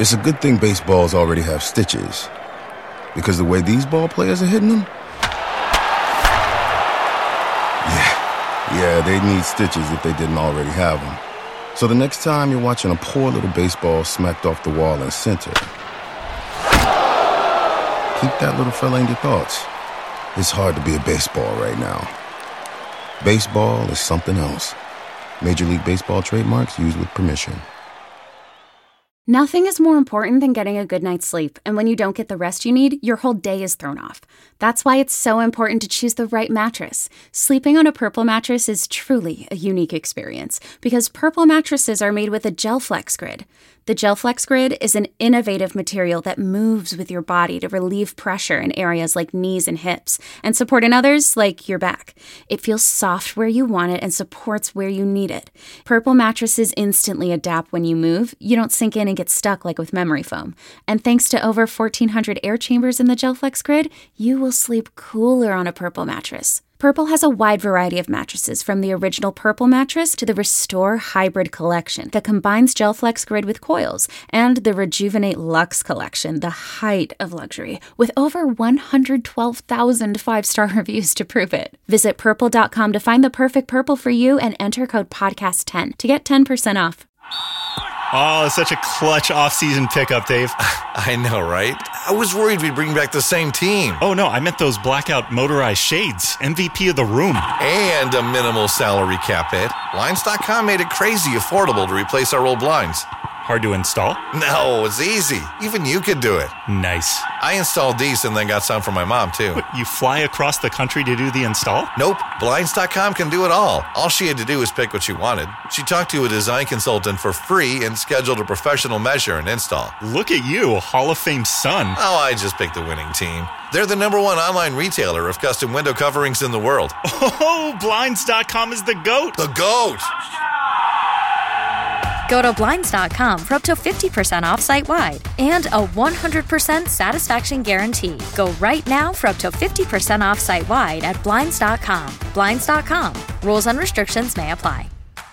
It's a good thing baseballs already have stitches, because the way these ball players are hitting them, yeah, they need stitches if they didn't already have them. So the next time you're watching a poor little baseball smacked off the wall in center, keep that little fella in your thoughts. It's hard to be a baseball right now. Baseball is something else. Major League Baseball trademarks used with permission. Nothing is more important than getting a good night's sleep, and when you don't get the rest you need, your whole day is thrown off. That's why it's so important to choose the right mattress. Sleeping on a Purple mattress is truly a unique experience, because Purple mattresses are made with a GelFlex Grid. The GelFlex Grid is an innovative material that moves with your body to relieve pressure in areas like knees and hips, and support in others like your back. It feels soft where you want it and supports where you need it. Purple mattresses instantly adapt when you move. You don't sink in and get stuck like with memory foam. And thanks to over 1,400 air chambers in the GelFlex Grid, you will sleep cooler on a Purple mattress. Purple has a wide variety of mattresses, from the original Purple mattress to the Restore Hybrid collection that combines GelFlex Grid with coils, and the Rejuvenate Luxe collection, the height of luxury, with over 112,000 five-star reviews to prove it. Visit Purple.com to find the perfect Purple for you and enter code PODCAST10 to get 10% off. Oh, such a clutch off-season pickup, Dave. I know, right? I was worried we'd bring back the same team. Oh, no, I meant those blackout motorized shades. MVP of the room. And a minimal salary cap hit. Blinds.com made it crazy affordable to replace our old blinds. Hard to install? No, it's easy. Even you could do it. Nice. I installed these and then got some for my mom, too. What, you fly across the country to do the install? Nope. Blinds.com can do it all. All she had to do was pick what she wanted. She talked to a design consultant for free and scheduled a professional measure and install. Look at you, a Hall of Fame son. Oh, I just picked the winning team. They're the #1 online retailer of custom window coverings in the world. Oh, Blinds.com is the GOAT. The GOAT! Go to Blinds.com for up to 50% off site-wide and a 100% satisfaction guarantee. Go right now for up to 50% off site-wide at Blinds.com. Blinds.com. Rules and restrictions may apply.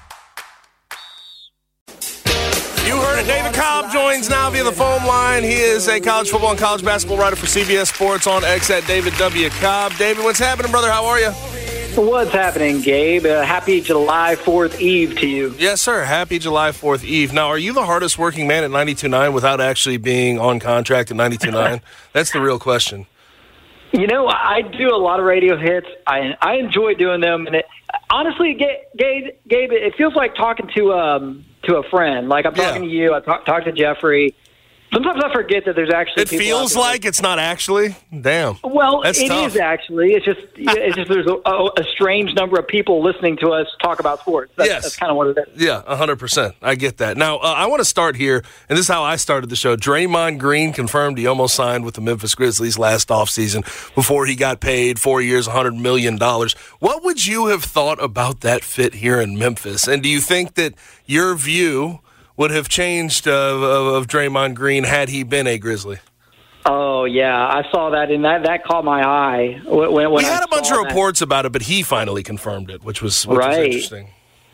You heard it. David Cobb joins now via the phone line. He is a college football and college basketball writer for CBS Sports on X at David W. Cobb. David, what's happening, brother? How are you? What's happening, Gabe? Happy July 4th Eve to you. Yes, sir. Happy July 4th Eve. Now, are you the hardest working man at 92.9 without actually being on contract at 92.9? That's the real question. You know, I do a lot of radio hits. I enjoy doing them. And honestly, Gabe, it feels like talking to a friend. Like I'm talking to you. I talk to Jeffrey. Sometimes I forget that there's actually. It feels like it's not actually. Damn. Well, That's it tough. is actually. It's just there's a strange number of people listening to us talk about sports. That's kind of what it is. Yeah, 100%. I get that. Now, I want to start here, and this is how I started the show. Draymond Green confirmed he almost signed with the Memphis Grizzlies last offseason before he got paid 4 years, $100 million. What would you have thought about that fit here in Memphis? And do you think that your view would have changed of Draymond Green had he been a Grizzly? Oh, yeah. I saw that, and that caught my eye. When we had a bunch of reports about it, but he finally confirmed it, which was interesting.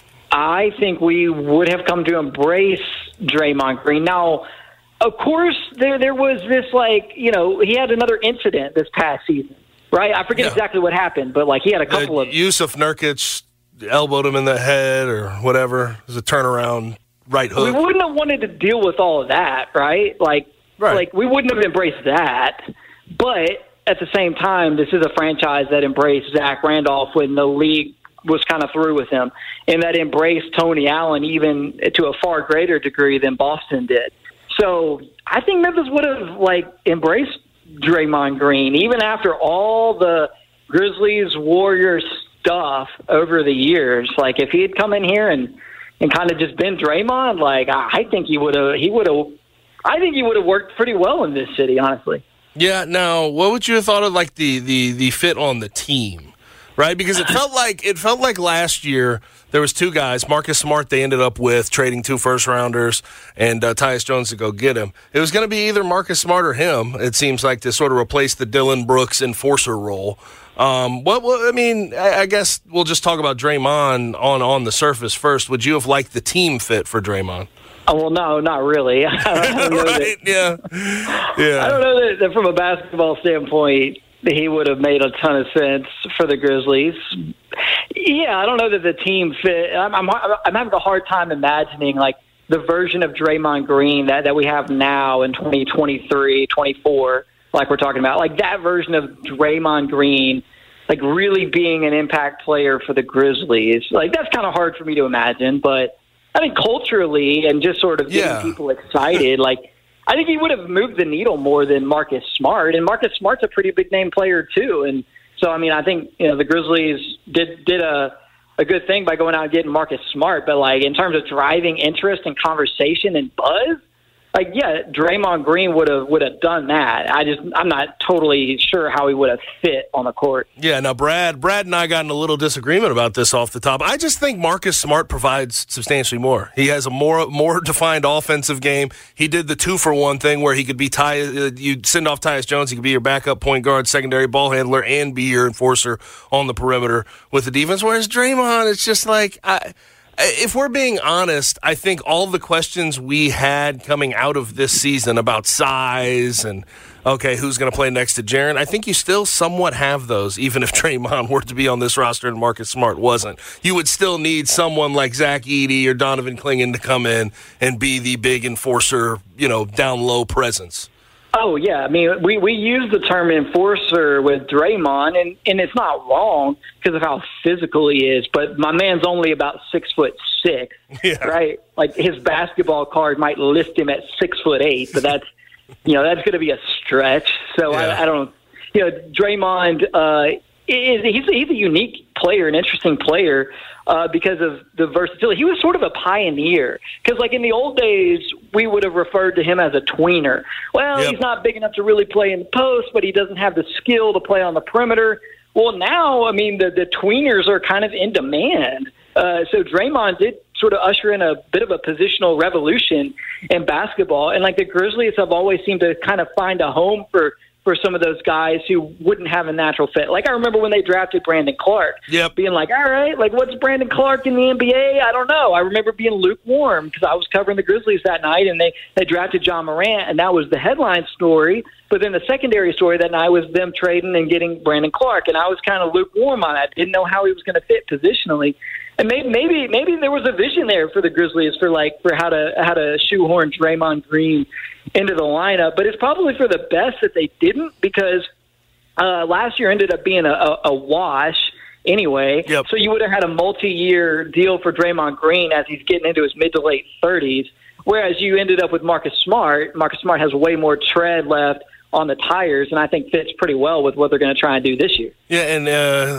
I think we would have come to embrace Draymond Green. Now, of course, there was this, he had another incident this past season, right? I forget exactly what happened, but, he had a couple of... Yusuf Nurkic elbowed him in the head or whatever. It was a turnaround right hook. We wouldn't have wanted to deal with all of that, right? We wouldn't have embraced that. But at the same time, this is a franchise that embraced Zach Randolph when the league was kind of through with him, and that embraced Tony Allen even to a far greater degree than Boston did. So I think Memphis would have embraced Draymond Green even after all the Grizzlies Warriors stuff over the years. If he had come in here and kind of just been Draymond, I think he would have worked pretty well in this city, honestly. Yeah. Now, what would you have thought of the fit on the team, right? Because it felt like last year there was two guys, Marcus Smart. They ended up with trading 2 first-rounders and Tyus Jones to go get him. It was going to be either Marcus Smart or him. It seems like to sort of replace the Dylan Brooks enforcer role. I guess we'll just talk about Draymond on the surface first. Would you have liked the team fit for Draymond? Oh, well, no, not really. I don't know right? Yeah. I don't know that from a basketball standpoint he would have made a ton of sense for the Grizzlies. Yeah, I don't know that the team fit. I'm having a hard time imagining like the version of Draymond Green that we have now in 2023, 24, like we're talking about. Like that version of Draymond Green, like really being an impact player for the Grizzlies. Like that's kind of hard for me to imagine, but I think culturally and just sort of getting people excited, like I think he would have moved the needle more than Marcus Smart, and Marcus Smart's a pretty big name player too. And so, I mean, I think the Grizzlies did a good thing by going out and getting Marcus Smart, but like in terms of driving interest and conversation and buzz, like yeah, Draymond Green would have done that. I'm not totally sure how he would have fit on the court. Yeah, now Brad and I got in a little disagreement about this off the top. I just think Marcus Smart provides substantially more. He has a more defined offensive game. He did the 2-for-1 thing where he could be you'd send off Tyus Jones, he could be your backup point guard, secondary ball handler, and be your enforcer on the perimeter with the defense. Whereas Draymond, it's just like if we're being honest, I think all the questions we had coming out of this season about size and, okay, who's going to play next to Jaren, I think you still somewhat have those, even if Draymond were to be on this roster and Marcus Smart wasn't. You would still need someone like Zach Edey or Donovan Clingan to come in and be the big enforcer, down low presence. Oh, yeah. I mean, we use the term enforcer with Draymond, and it's not wrong because of how physical he is, but my man's only about 6'6", right? Like his basketball card might list him at 6'8", but that's going to be a stretch. So I don't, Draymond, he's a unique player, an interesting player, because of the versatility. He was sort of a pioneer because, like, in the old days, we would have referred to him as a tweener. Well, he's not big enough to really play in the post, but he doesn't have the skill to play on the perimeter. Well, now, I mean, the tweeners are kind of in demand. So Draymond did sort of usher in a bit of a positional revolution in basketball. And, like, the Grizzlies have always seemed to kind of find a home for some of those guys who wouldn't have a natural fit. Like I remember when they drafted Brandon Clark, being like, all right, like what's Brandon Clark in the NBA? I don't know. I remember being lukewarm because I was covering the Grizzlies that night and they drafted John Morant and that was the headline story. But then the secondary story that night was them trading and getting Brandon Clark. And I was kind of lukewarm on that. Didn't know how he was going to fit positionally. And maybe there was a vision there for the Grizzlies for how to shoehorn Draymond Green into the lineup. But it's probably for the best that they didn't because last year ended up being a wash anyway. Yep. So you would have had a multi-year deal for Draymond Green as he's getting into his mid to late 30s, whereas you ended up with Marcus Smart. Marcus Smart has way more tread left on the tires, and I think fits pretty well with what they're going to try and do this year. Yeah, and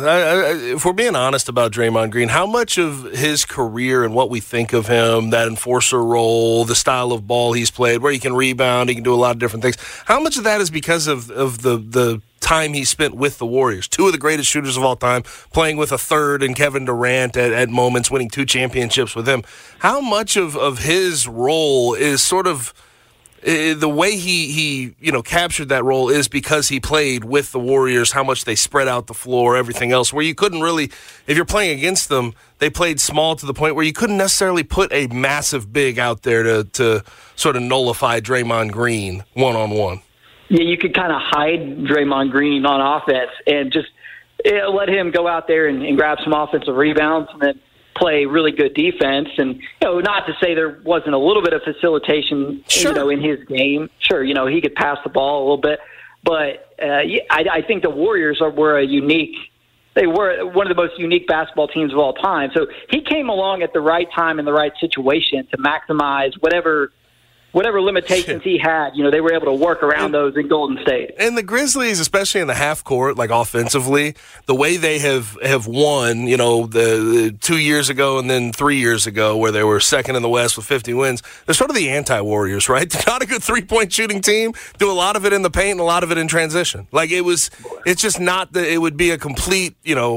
if we're being honest about Draymond Green, how much of his career and what we think of him, that enforcer role, the style of ball he's played, where he can rebound, he can do a lot of different things, how much of that is because of the time he spent with the Warriors? Two of the greatest shooters of all time, playing with a third and Kevin Durant at moments, winning 2 championships with him. How much of his role is sort of the way he captured that role is because he played with the Warriors, how much they spread out the floor, everything else, where you couldn't really, if you're playing against them, they played small to the point where you couldn't necessarily put a massive big out there to sort of nullify Draymond Green one-on-one. Yeah, you could kind of hide Draymond Green on offense and just let him go out there and grab some offensive rebounds and then play really good defense. And, not to say there wasn't a little bit of facilitation, in his game. Sure, he could pass the ball a little bit. But I think the Warriors were they were one of the most unique basketball teams of all time. So he came along at the right time in the right situation to maximize whatever limitations he had, they were able to work around those in Golden State. And the Grizzlies, especially in the half court, like offensively, the way they have won, the 2 years ago and then 3 years ago where they were second in the West with 50 wins, they're sort of the anti-Warriors, right? They're not a good three-point shooting team, do a lot of it in the paint and a lot of it in transition. Like it's just not it would be a complete,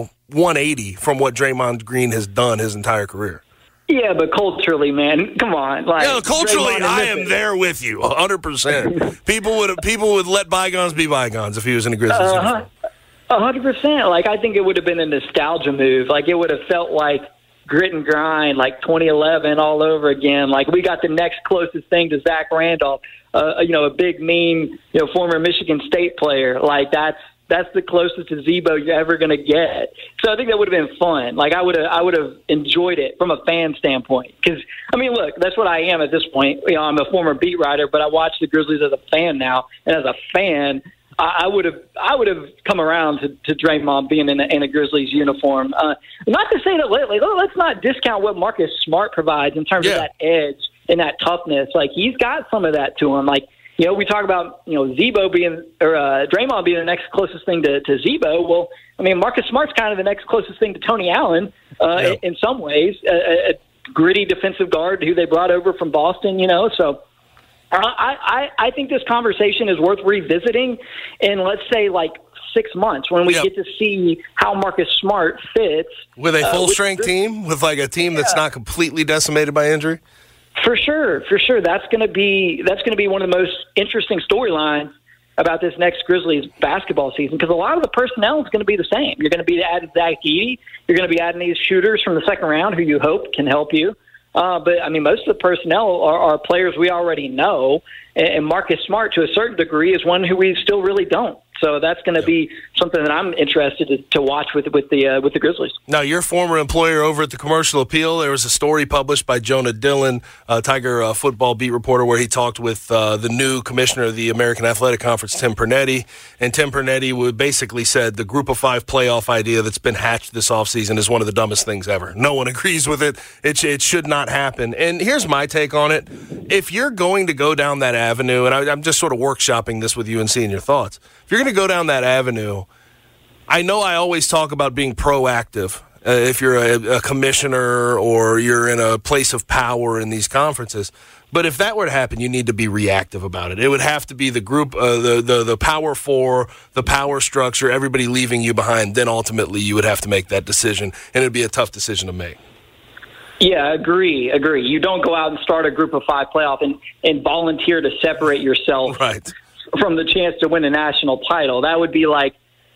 180 from what Draymond Green has done his entire career. Yeah, but culturally, man, come on. Culturally, I am there with you, 100%. People would let bygones be bygones if he was in a Grizzlies uniform. 100%. I think it would have been a nostalgia move. It would have felt like grit and grind, like 2011 all over again. Like, we got the next closest thing to Zach Randolph, a big, mean, former Michigan State player. Like, that's the closest to Z-Bo you're ever going to get. So I think that would have been fun. Like, I would have enjoyed it from a fan standpoint. Because, I mean, look, that's what I am at this point. I'm a former beat writer, but I watch the Grizzlies as a fan now. And as a fan, I would have come around to Draymond being in a Grizzlies uniform. Not to say that let's not discount what Marcus Smart provides in terms of that edge and that toughness. Like, he's got some of that to him. Like, we talk about, Z-Bo being, or Draymond being the next closest thing to Z-Bo. Well, I mean, Marcus Smart's kind of the next closest thing to Tony Allen in some ways, a gritty defensive guard who they brought over from Boston, So I think this conversation is worth revisiting in, let's say, like 6 months when we get to see how Marcus Smart fits. With a full-strength team, with like a team that's not completely decimated by injury? For sure. That's going to be one of the most interesting storylines about this next Grizzlies basketball season, because a lot of the personnel is going to be the same. You're going to be adding Zach Edey. You're going to be adding these shooters from the second round who you hope can help you. But, I mean, most of the personnel are players we already know, and Marcus Smart, to a certain degree, is one who we still really don't. So that's going to be something that I'm interested to watch with the Grizzlies. Now, your former employer over at the Commercial Appeal, there was a story published by Jonah Dillon, Tiger football beat reporter, where he talked with the new commissioner of the American Athletic Conference, Tim Pernetti. And Tim Pernetti basically said the Group of Five playoff idea that's been hatched this offseason is one of the dumbest things ever. No one agrees with it. It should not happen. And here's my take on it. If you're going to go down that avenue, and I'm just sort of workshopping this with you and seeing your thoughts, if you're going to go down that avenue, I know I always talk about being proactive if you're a commissioner or you're in a place of power in these conferences. But if that were to happen, you need to be reactive about it. It would have to be the group, the power four, the power structure, everybody leaving you behind. Then ultimately you would have to make that decision, and it would be a tough decision to make. Yeah, agree. You don't go out and start a Group of Five playoff and volunteer to separate yourself from the chance to win a national title. That would be like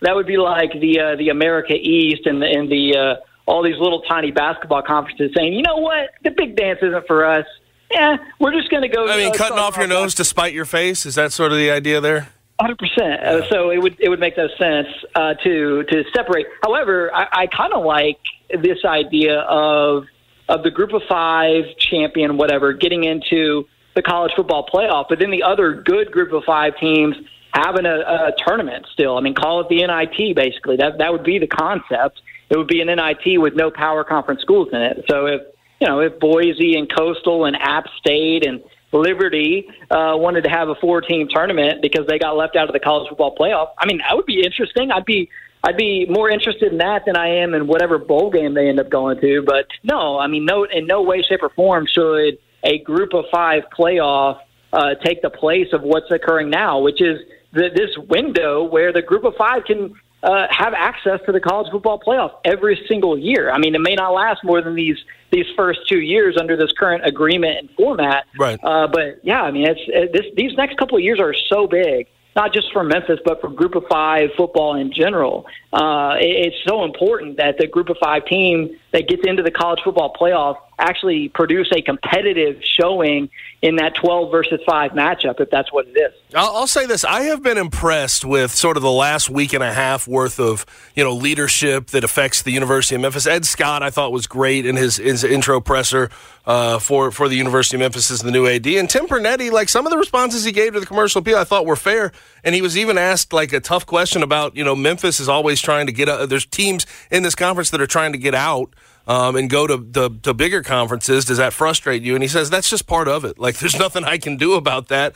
the America East and the all these little tiny basketball conferences saying, you know what, the big dance isn't for us. Yeah, we're just going to go. I mean, cutting off your nose to spite your face, is that sort of the idea there? 100%. So it would make no sense to separate. However, I kind of like this idea of the Group of Five champion, whatever, getting into the college football playoff, but then the other good Group of Five teams having a tournament still. I mean, call it the NIT, basically. That would be the concept. It would be an NIT with no power conference schools in it. So if Boise and Coastal and App State and Liberty wanted to have a 4-team tournament because they got left out of the college football playoff, I mean, that would be interesting. I'd be more interested in that than I am in whatever bowl game they end up going to. But no, I mean, in no way, shape, or form should a Group of Five playoff take the place of what's occurring now, which is this window where the Group of Five can have access to the college football playoff every single year. I mean, it may not last more than these first 2 years under this current agreement and format. Right. But yeah, I mean, these next couple of years are so big, not just for Memphis, but for Group of Five football in general. It's so important that the Group of Five team that gets into the college football playoff actually produce a competitive showing in that 12 versus 5 matchup, if that's what it is. I'll say this. I have been impressed with sort of the last week and a half worth of, leadership that affects the University of Memphis. Ed Scott, I thought, was great in his intro presser for the University of Memphis as the new AD. And Tim Pernetti, like some of the responses he gave to the Commercial Appeal, I thought were fair. And he was even asked like a tough question about, Memphis is always trying to get out. There's teams in this conference that are trying to get out. And go to bigger conferences. Does that frustrate you? And he says that's just part of it. Like there's nothing I can do about that.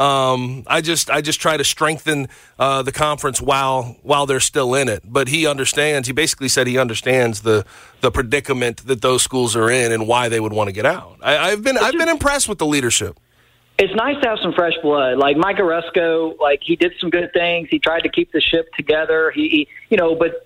I just try to strengthen the conference while they're still in it. But he understands. He basically said he understands the predicament that those schools are in and why they would want to get out. I've been impressed with the leadership. It's nice to have some fresh blood. Like Mike Aresco, like he did some good things. He tried to keep the ship together. But.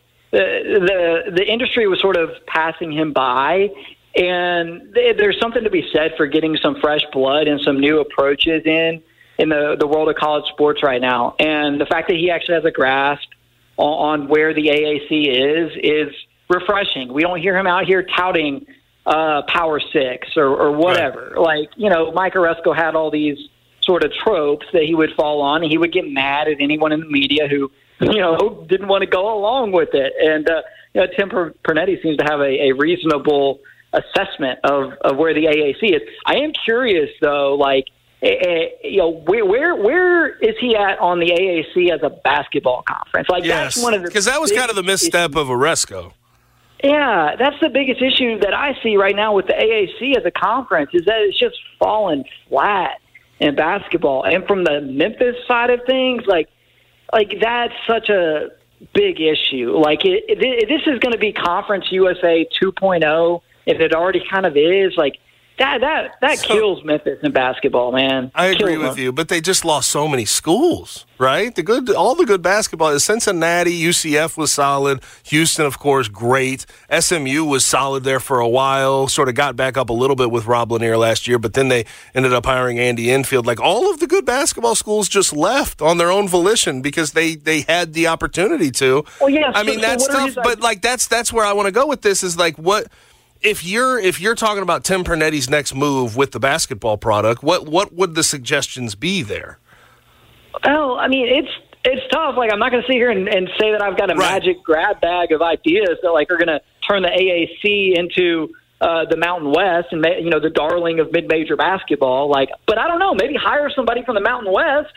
The industry was sort of passing him by, and there's something to be said for getting some fresh blood and some new approaches in the world of college sports right now. And the fact that he actually has a grasp on where the AAC is refreshing. We don't hear him out here touting Power Six or whatever. Right. Like, Mike Aresco had all these sort of tropes that he would fall on, and he would get mad at anyone in the media who, didn't want to go along with it. And, Tim Pernetti seems to have a reasonable assessment of where the AAC is. I am curious, though, like, where is he at on the AAC as a basketball conference? Like, yes, that's one of the because that was kind of the misstep of Aresco. Yeah, that's the biggest issue that I see right now with the AAC as a conference is that it's just fallen flat in basketball. And from the Memphis side of things, like that's such a big issue. Like, this is going to be Conference USA 2.0, if it already kind of is. Like, that kills Memphis in basketball, man. I agree with you, but they just lost so many schools, right? All the good basketball is Cincinnati, UCF was solid, Houston, of course, great. SMU was solid there for a while, sort of got back up a little bit with Rob Lanier last year, but then they ended up hiring Andy Enfield. Like, all of the good basketball schools just left on their own volition because they had the opportunity to. Well, yeah. I mean, that's tough, but like that's where I want to go with this is like what. If you're talking about Tim Pernetti's next move with the basketball product, what would the suggestions be there? Well, I mean, it's tough. Like, I'm not going to sit here and say that I've got a magic grab bag of ideas that like are going to turn the AAC into the Mountain West and the darling of mid-major basketball. Like, but I don't know. Maybe hire somebody from the Mountain West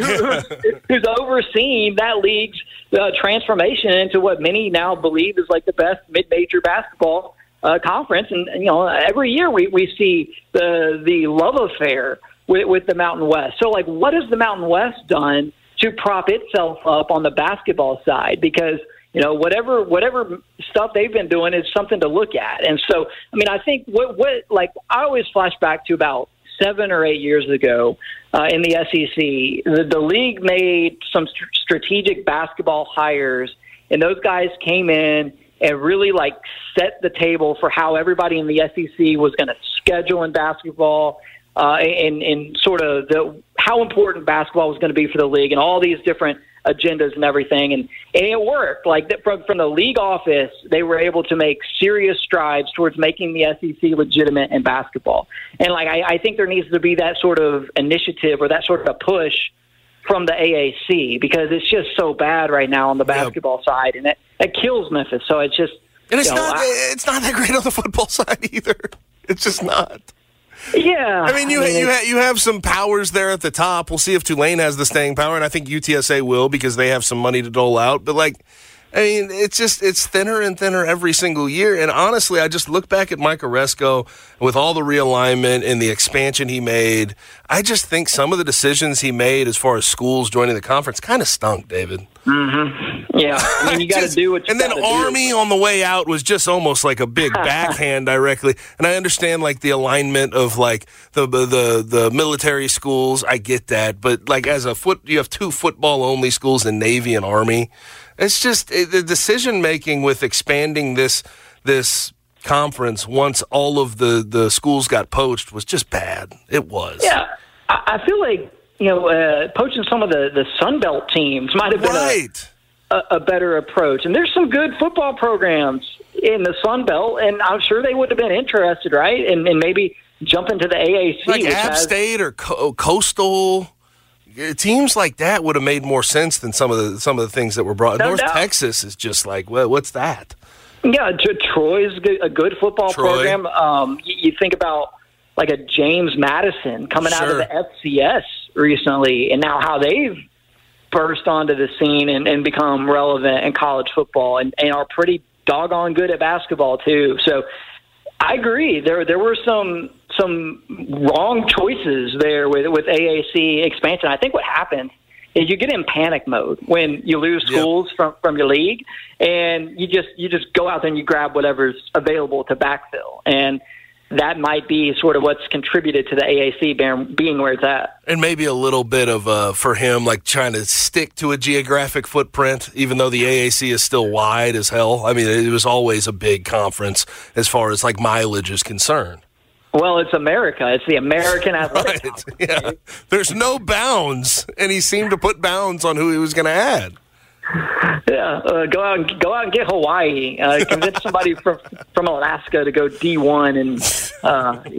who's overseeing that league's transformation into what many now believe is like the best mid-major basketball conference. And every year we see the love affair with the Mountain West. So, like, what has the Mountain West done to prop itself up on the basketball side? Because whatever stuff they've been doing is something to look at. And so, I mean, I think what I always flash back to about 7 or 8 years ago in the SEC, the league made some strategic basketball hires, and those guys came in and really like set the table for how everybody in the SEC was going to schedule in basketball and sort of how important basketball was going to be for the league and all these different agendas and everything. And it worked. Like, from the league office, they were able to make serious strides towards making the SEC legitimate in basketball. And like, I think there needs to be that sort of initiative or that sort of push from the AAC because it's just so bad right now on the basketball side, and it kills Memphis. So it's just, and it's not that great on the football side either. It's just not. Yeah, I mean, you have some powers there at the top. We'll see if Tulane has the staying power, and I think UTSA will because they have some money to dole out. But like, I mean, it's thinner and thinner every single year. And honestly, I just look back at Mike Aresco with all the realignment and the expansion he made. I just think some of the decisions he made as far as schools joining the conference kind of stunk, David. Mm-hmm. Yeah, I mean, you got to do what you and then Army on the way out was just almost like a big backhand directly. And I understand like the alignment of like the military schools. I get that, but like you have 2 football only schools in Navy and Army. It's just the decision making with expanding this conference once all of the schools got poached was just bad. It was. Yeah, I feel like poaching some of the Sun Belt teams might have been a better approach. And there's some good football programs in the Sun Belt, and I'm sure they would have been interested, right? And maybe jump into the AAC, like App State or Coastal. Teams like that would have made more sense than some of the things that were brought. North Texas is just like, what's that? Yeah, Troy's a good football program. You think about like a James Madison coming out of the FCS recently, and now how they've burst onto the scene and become relevant in college football and are pretty doggone good at basketball too. So I agree. There were some wrong choices there with AAC expansion. I think what happens is you get in panic mode when you lose schools from your league, and you just go out there and you grab whatever's available to backfill. And that might be sort of what's contributed to the AAC being where it's at. And maybe a little bit of, for him, like trying to stick to a geographic footprint, even though the AAC is still wide as hell. I mean, it was always a big conference as far as like mileage is concerned. Well, it's America. It's the American Athletic Conference. Yeah. There's no bounds, and he seemed to put bounds on who he was going to add. Yeah, go out and get Hawaii. Convince somebody from Alaska to go D1, and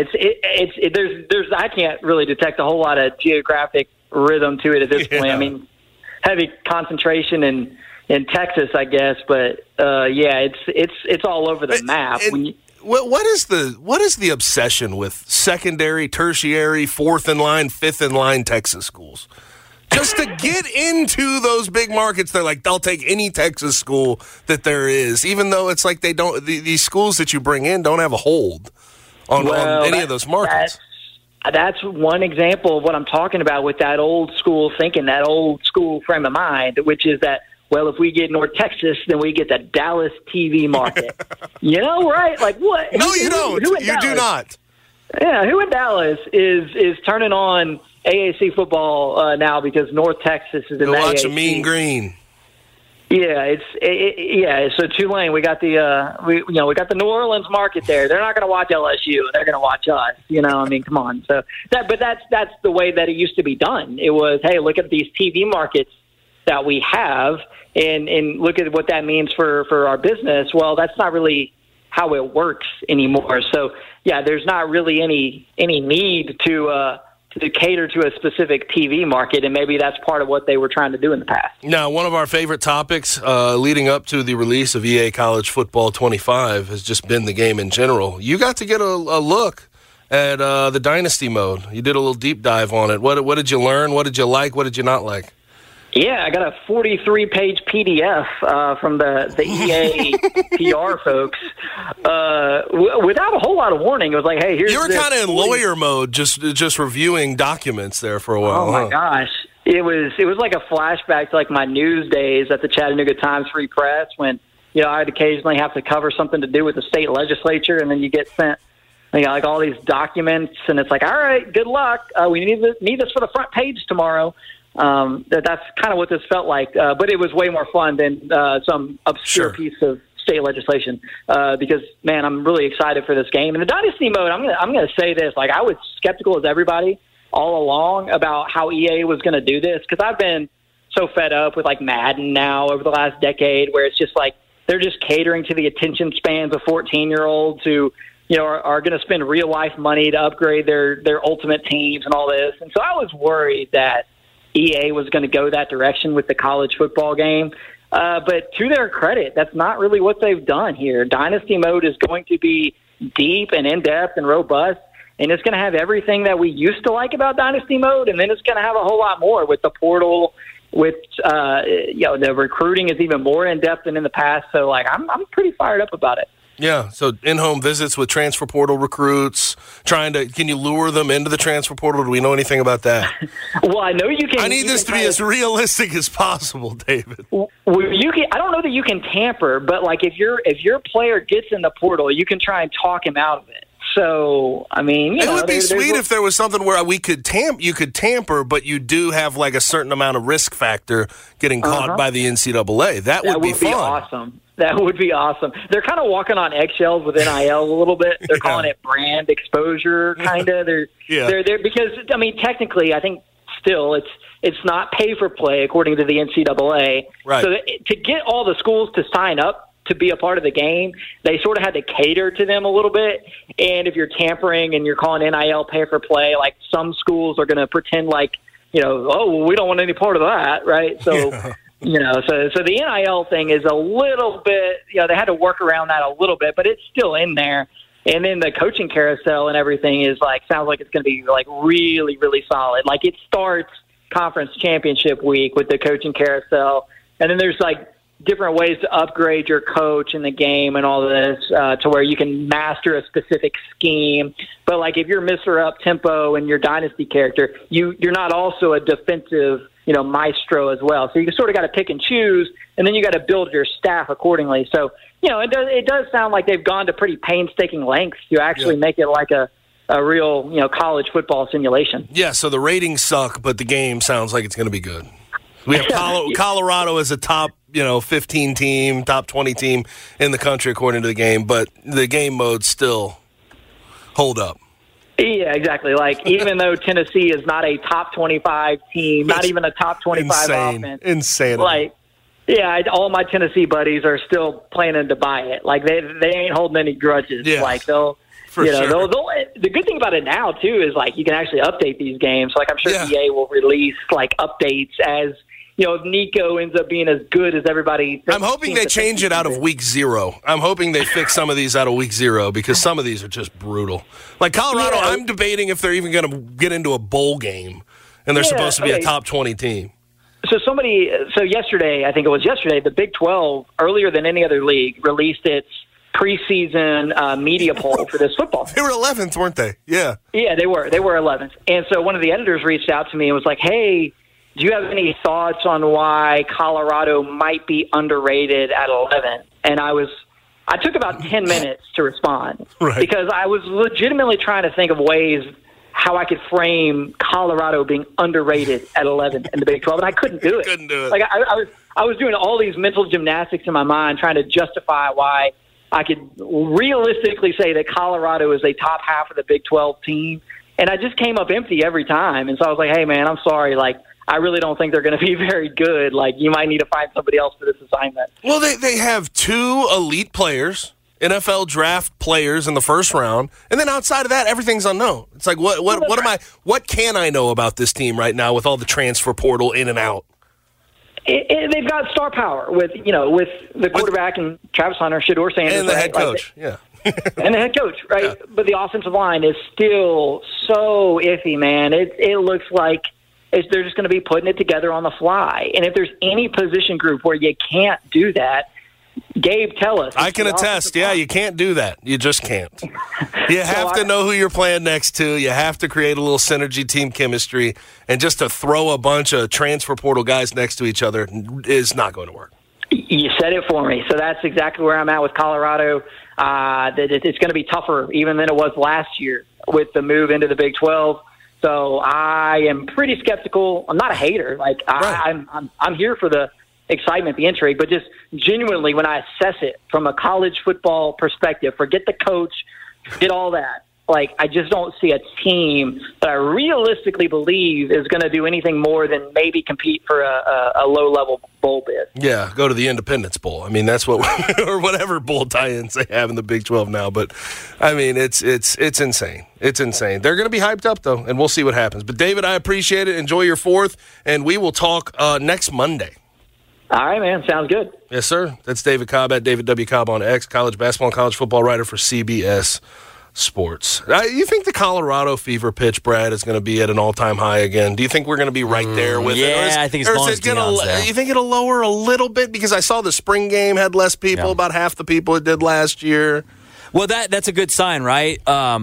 there's I can't really detect a whole lot of geographic rhythm to it at this point. I mean, heavy concentration in Texas, I guess, but it's all over the map. What is the obsession with secondary, tertiary, fourth in line, fifth in line Texas schools? Just to get into those big markets, they're like, they'll take any Texas school that there is, even though it's like they don't. These schools that you bring in don't have a hold on any of those markets. That's one example of what I'm talking about with that old school thinking, that old school frame of mind, which is that, well, if we get North Texas, then we get the Dallas TV market. Right? Like what? No, you don't. You do not. Yeah, who in Dallas is turning on AAC football now because North Texas is in the AAC? Watch a Mean Green. Yeah, So Tulane, we got the we got the New Orleans market there. They're not going to watch LSU. They're going to watch us. Come on. So that's the way that it used to be done. It was, hey, look at these TV markets that we have, and look at what that means for our business. Well, that's not really how it works anymore. So yeah, there's not really any need to cater to a specific TV market, and maybe that's part of what they were trying to do in the past. Now, one of our favorite topics leading up to the release of EA College Football 25 has just been the game in general. You got to get a look at the Dynasty mode. You did a little deep dive on it. What did you learn? What did you like? What did you not like? Yeah, I got a 43-page PDF from the EA PR folks without a whole lot of warning. It was like, hey, here's You were kind of in lawyer mode, just reviewing documents there for a while. Oh, my gosh. It was like a flashback to like my news days at the Chattanooga Times Free Press when, I'd occasionally have to cover something to do with the state legislature, and then you get sent like all these documents, and it's like, all right, good luck. We need this for the front page tomorrow. That's kind of what this felt like, but it was way more fun than some obscure piece of state legislation. Because man, I'm really excited for this game. In the Dynasty mode, I'm gonna say this: like I was skeptical as everybody all along about how EA was going to do this because I've been so fed up with like Madden now over the last decade, where it's just like they're just catering to the attention spans of 14-year-olds who are going to spend real life money to upgrade their ultimate teams and all this. And so I was worried that EA was going to go that direction with the college football game. But to their credit, that's not really what they've done here. Dynasty mode is going to be deep and in-depth and robust, and it's going to have everything that we used to like about Dynasty mode, and then it's going to have a whole lot more with the portal, with the recruiting is even more in-depth than in the past. So, like, I'm pretty fired up about it. Yeah, so in-home visits with transfer portal recruits, can you lure them into the transfer portal? Do we know anything about that? Well, I know you can. I need this to be as realistic as possible, David. Well, I don't know that you can tamper, but like if your player gets in the portal, you can try and talk him out of it. So, I mean, it would be sweet if there was something where you could tamper, but you do have like a certain amount of risk factor getting caught by the NCAA. That would be fun. Awesome. That would be awesome. They're kind of walking on eggshells with NIL a little bit. They're calling it brand exposure, kind of. They're because I mean, technically, I think still it's not pay for play according to the NCAA. Right. So to get all the schools to sign up to be a part of the game, they sort of had to cater to them a little bit. And if you're tampering and you're calling NIL pay for play, like some schools are going to pretend like, we don't want any part of that, right? So. Yeah. So the NIL thing is a little bit, they had to work around that a little bit, but it's still in there. And then the coaching carousel and everything is sounds like it's going to be like really, really solid. Like it starts conference championship week with the coaching carousel. And then there's like different ways to upgrade your coach in the game and all this to where you can master a specific scheme. But like if you're Mr. Up-Tempo and your dynasty character, you're not also a defensive maestro as well. So you sort of got to pick and choose, and then you got to build your staff accordingly. So, it does sound like they've gone to pretty painstaking lengths to actually make it like a real, college football simulation. Yeah, so the ratings suck, but the game sounds like it's going to be good. We have Colorado as a top, 15 team, top 20 team in the country according to the game, but the game modes still hold up. Yeah, exactly. Like, even though Tennessee is not a top 25 team, not even a top 25 offense. Insanity. Like, Yeah, all my Tennessee buddies are still planning to buy it. Like they ain't holding any grudges. Yeah, like they'll the good thing about it now too is like you can actually update these games. Like I'm sure EA will release like updates as if Nico ends up being as good as everybody thinks. I'm hoping they change it out of week 0. I'm hoping they fix some of these out of week 0 because some of these are just brutal. Like Colorado, I'm debating if they're even going to get into a bowl game and they're supposed to be a top 20 team. So yesterday, I think it was yesterday, the Big 12, earlier than any other league, released its preseason media poll for this football. They were 11th, weren't they? Yeah. Yeah, they were. They were 11th. And so one of the editors reached out to me and was like, hey, do you have any thoughts on why Colorado might be underrated at 11? And I took about 10 minutes to respond because I was legitimately trying to think of ways how I could frame Colorado being underrated at 11 in the Big 12, and I couldn't do it. Like I was doing all these mental gymnastics in my mind trying to justify why I could realistically say that Colorado is a top half of the Big 12 team, and I just came up empty every time. And so I was like, hey, man, I'm sorry. Like, I really don't think they're going to be very good. Like, you might need to find somebody else for this assignment. Well, they have 2 elite players, NFL draft players in the first round, and then outside of that, everything's unknown. It's like, what can I know about this team right now with all the transfer portal in and out? They've got star power with the quarterback and Travis Hunter, Shedeur Sanders, and the head coach, and the head coach, right? Yeah. But the offensive line is still so iffy, man. It looks like they're just going to be putting it together on the fly. And if there's any position group where you can't do that, Gabe, tell us. I can attest. Yeah, you can't do that. You just can't. You have to know who you're playing next to. You have to create a little synergy, team chemistry, and just to throw a bunch of transfer portal guys next to each other is not going to work. You said it for me. So that's exactly where I'm at with Colorado. That it's going to be tougher even than it was last year with the move into the Big 12. So I am pretty skeptical. I'm not a hater. Like I'm here for the excitement, the intrigue, but just genuinely when I assess it from a college football perspective, forget the coach, forget all that. Like, I just don't see a team that I realistically believe is going to do anything more than maybe compete for a low-level bowl bid. Yeah, go to the Independence Bowl. I mean, that's what, or whatever bowl tie-ins they have in the Big 12 now. But, I mean, it's insane. It's insane. They're going to be hyped up, though, and we'll see what happens. But, David, I appreciate it. Enjoy your 4th, and we will talk next Monday. All right, man. Sounds good. Yes, sir. That's David Cobb at David W. Cobb on X, college basketball and college football writer for CBS Sports. You think the Colorado fever pitch, Brad, is going to be at an all-time high again? Do you think we're going to be right there with it? Yeah, I think as long as Deion's there. You think it'll lower a little bit? Because I saw the spring game had less people, about half the people it did last year. Well, that's a good sign, right?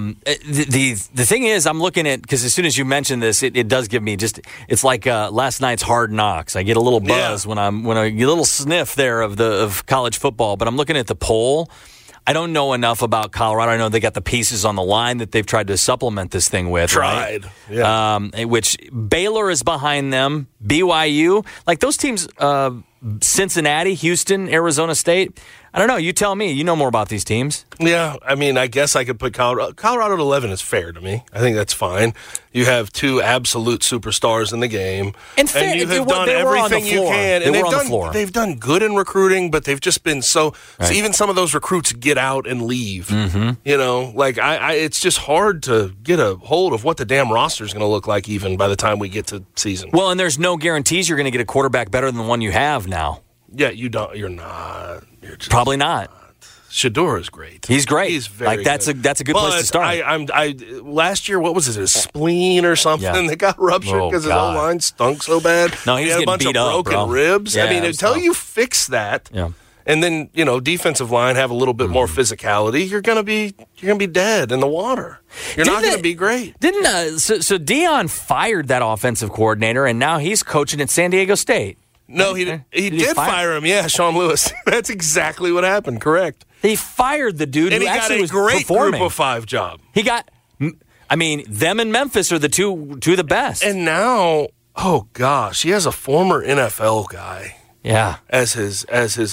The thing is, I'm looking at, because as soon as you mention this, it does give me just, it's like last night's Hard Knocks. I get a little buzz when I get a little sniff there of college football, but I'm looking at the poll. I don't know enough about Colorado. I know they got the pieces on the line that they've tried to supplement this thing with. Tried. Right? Yeah. Which Baylor is behind them. BYU. Like those teams, Cincinnati, Houston, Arizona State. I don't know. You tell me. You know more about these teams. Yeah, I mean, I guess I could put Colorado at 11 is fair to me. I think that's fine. You have 2 absolute superstars in the game. And you have done everything you can. And they've done good in recruiting, but they've just been so even some of those recruits get out and leave. Mm-hmm. You know, like it's just hard to get a hold of what the damn roster is going to look like even by the time we get to season. Well, and there's no guarantees you're going to get a quarterback better than the one you have now. Yeah, you don't. You're not. You're just probably not. Shedeur is great. He's great. He's very that's good. That's a good place to start. Last year, what was it? A spleen or something that got ruptured because his O-line stunk so bad. No, he had a bunch of broken ribs. Yeah, I mean, until you fix that, yeah. And then defensive line have a little bit more physicality, you're gonna be dead in the water. You're not gonna be great. So Deion fired that offensive coordinator, and now he's coaching at San Diego State. No, he did fire him. Yeah, Sean Lewis. That's exactly what happened. Correct. He fired the dude and who he actually was got a great performing. Group of 5 job. He got. I mean, them and Memphis are the two of the best. And now, oh gosh, he has a former NFL guy. Yeah, as his